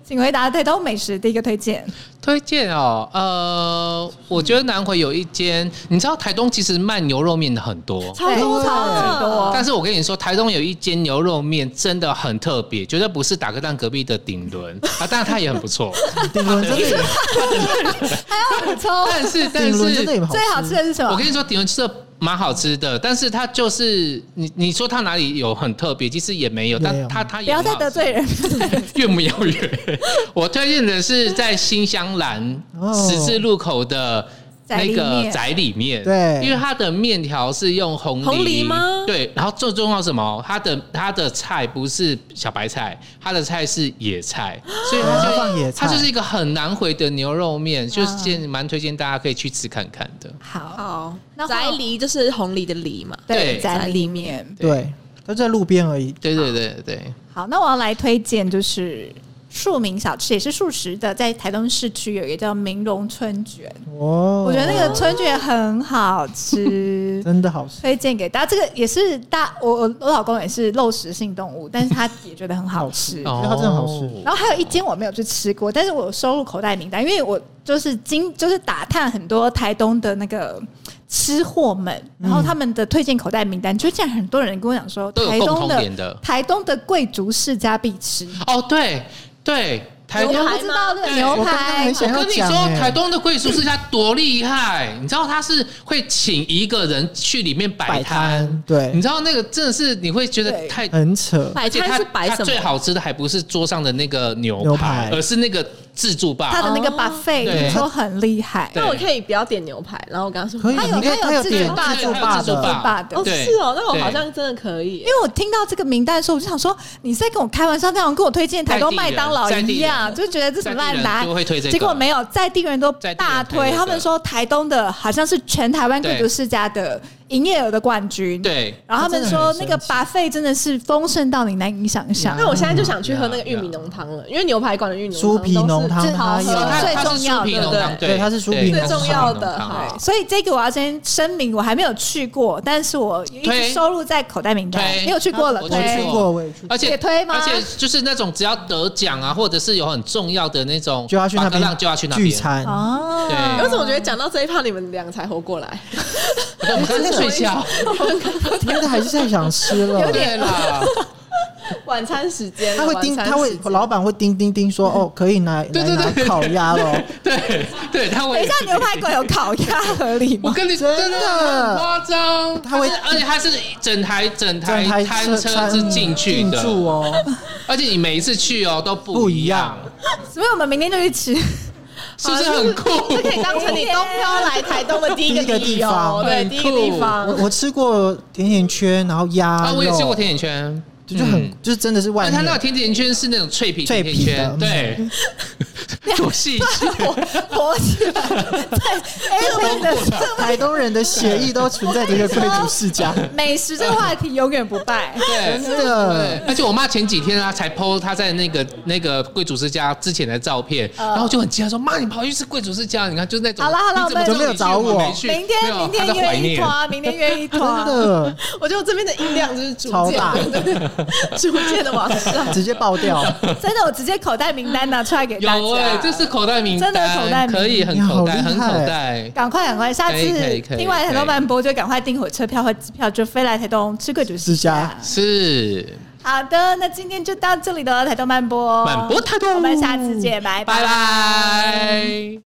请回答台东美食第一个推荐。 推荐哦，呃，我觉得南回有一间，你知道台东其实卖牛肉面的很多， 超多超多。 但是我跟你说，台东有一间牛肉面真的很特别，绝对不是打个蛋隔壁的顶轮啊，当然它也很不错， 顶轮真的也， 还要补充， 但是但顶轮真的是也好吃最好吃的是什么？ 我跟你说，顶轮吃的蛮好吃的，但是它就是你你说它哪里有很特别，其实也没有， 没有但它它不要再也很好吃得罪人。 越描越远。我推荐的是在新香兰哦十字路口的那个仔里面， 对因为它的面条是用红梨， 红梨吗对，然后最重要是什么？它的它的菜不是小白菜，它的菜是野菜，所以它它就放野菜它就是一个很难回的牛肉面，就是建蛮推荐大家可以去吃看看的。 好， 好， 那宅梨就是红梨的梨嘛， 对， 对在里面。 对，它在路边而已。 对对对对， 好，那我要来推荐就是庶民小吃，也是素食的，在台东市区有一个叫明荣春卷， 哦， 我觉得那个春卷很好吃。 真的好吃， 推荐给大家，这个也是大我我我老公也是肉食性动物，但是他也觉得很好吃。 因为它真的好吃然后还有一间我没有去吃过，但是我有收入口袋名单，因为我就是经就是打探很多台东的那个吃货们，然后他们的推荐口袋名单，就竟然很多人跟我讲说， 都有共台东的同点的台东的贵族世家必吃。 哦，对对。台东你们不知道这个对牛我刚刚排很，想要我跟你说， 讲欸台东的贵族世家多厉害！你知道他是会请一个人去里面摆摆摊摊，对你知道那个真的是你会觉得对太， 很扯。 摆摊而且他他是摆什么？ 最好吃的还不是桌上的那个牛排， 牛排而是那个自助吧。 他的那个哦 buffet 对你说很厉害， 对那我可以不要点牛排，然后我跟他说可以， 他有你可以， 他有自助有点吧自助吧自助吧的， 霸的哦， 对是哦，那我对好像真的可以因。为我听到这个名单的时候，我就想说，你是在跟我开玩笑，这样跟我推荐台东麦当劳一样，就觉得这什么烂拿就会推这个， 结果没有，在地人都在地人大推， 推这个他们说台东的好像是全台湾贵族世家的营业额的冠军。， 对。 然后他们说那个他 buffet 真的是丰盛到你难以想象。 那我现在就想去喝那个玉米浓汤了，因为牛排馆的玉米浓汤酥皮浓汤这它有， 它最它是重要的酥皮浓汤， 对它是酥皮对最重要的它是酥皮浓汤好所以这个我要先声明，我还没有去过，但是我一直推收录在口袋名单。 推你有去过了？ 我我去推去过，我也去过， 而且也推吗而且就是那种只要得奖啊，或者是有很重要的那种， 就要去那边就要去那边聚。餐。 哦， 对为什么我觉得讲到这一趴，你们两个才活过来？ 对，我们刚才在睡觉， 那个还是太想吃了， 有点对啦。 晚餐时间， 他会叮， 晚餐他会时间老板会叮叮叮说哦，可以拿对来拿对对烤鸭喽。 对对，他会。 等一下，牛排馆有烤鸭合理吗？ 我跟你真的真的很夸张， 他会是而且他是整台整台整台摊车是进去进的， 驻哦， 而且你每一次去哦都不不一样一样， 所以我们明天就去吃。 是不是很酷？ 这可以当成你东漂来台东的第一个第一个理由， 地方对， 很第一个地我方。 我吃过甜甜圈，然后鸭啊， 肉， 我也吃过甜甜圈， 就是很嗯就是真的是外但它那个面甜甜圈是那种脆皮脆甜甜圈， 皮的对，多细致。 活起来，在 A 片的台东人的血液都存在这个贵族世家， 美食这个话题永远不败。 对， 真的对，而且我妈前几天啊才 po 她在那个那个贵族世家之前的照片，然后我就很惊讶说：“妈，你跑去吃贵族世家？你看就是那种。” 好了好了你怎么我们知道你去有没有找我没去明天没有明天她在怀约一念团，明天约一真团。 的我觉得我这边的音量就是逐渐超大的逐渐的往上。 直接爆掉。 真的，我直接口袋名单拿出来给大有哎、 家。 这是口袋名单， 真的口袋名单可以很口袋，很你好厉害口袋。 赶快赶快，下次可以可以可以听完台东漫播就赶快订火车票或机票，就飞来台东吃贵族世世家是好的，那今天就到这里了，台东漫播， 满播台东， 我们下次见，拜拜拜。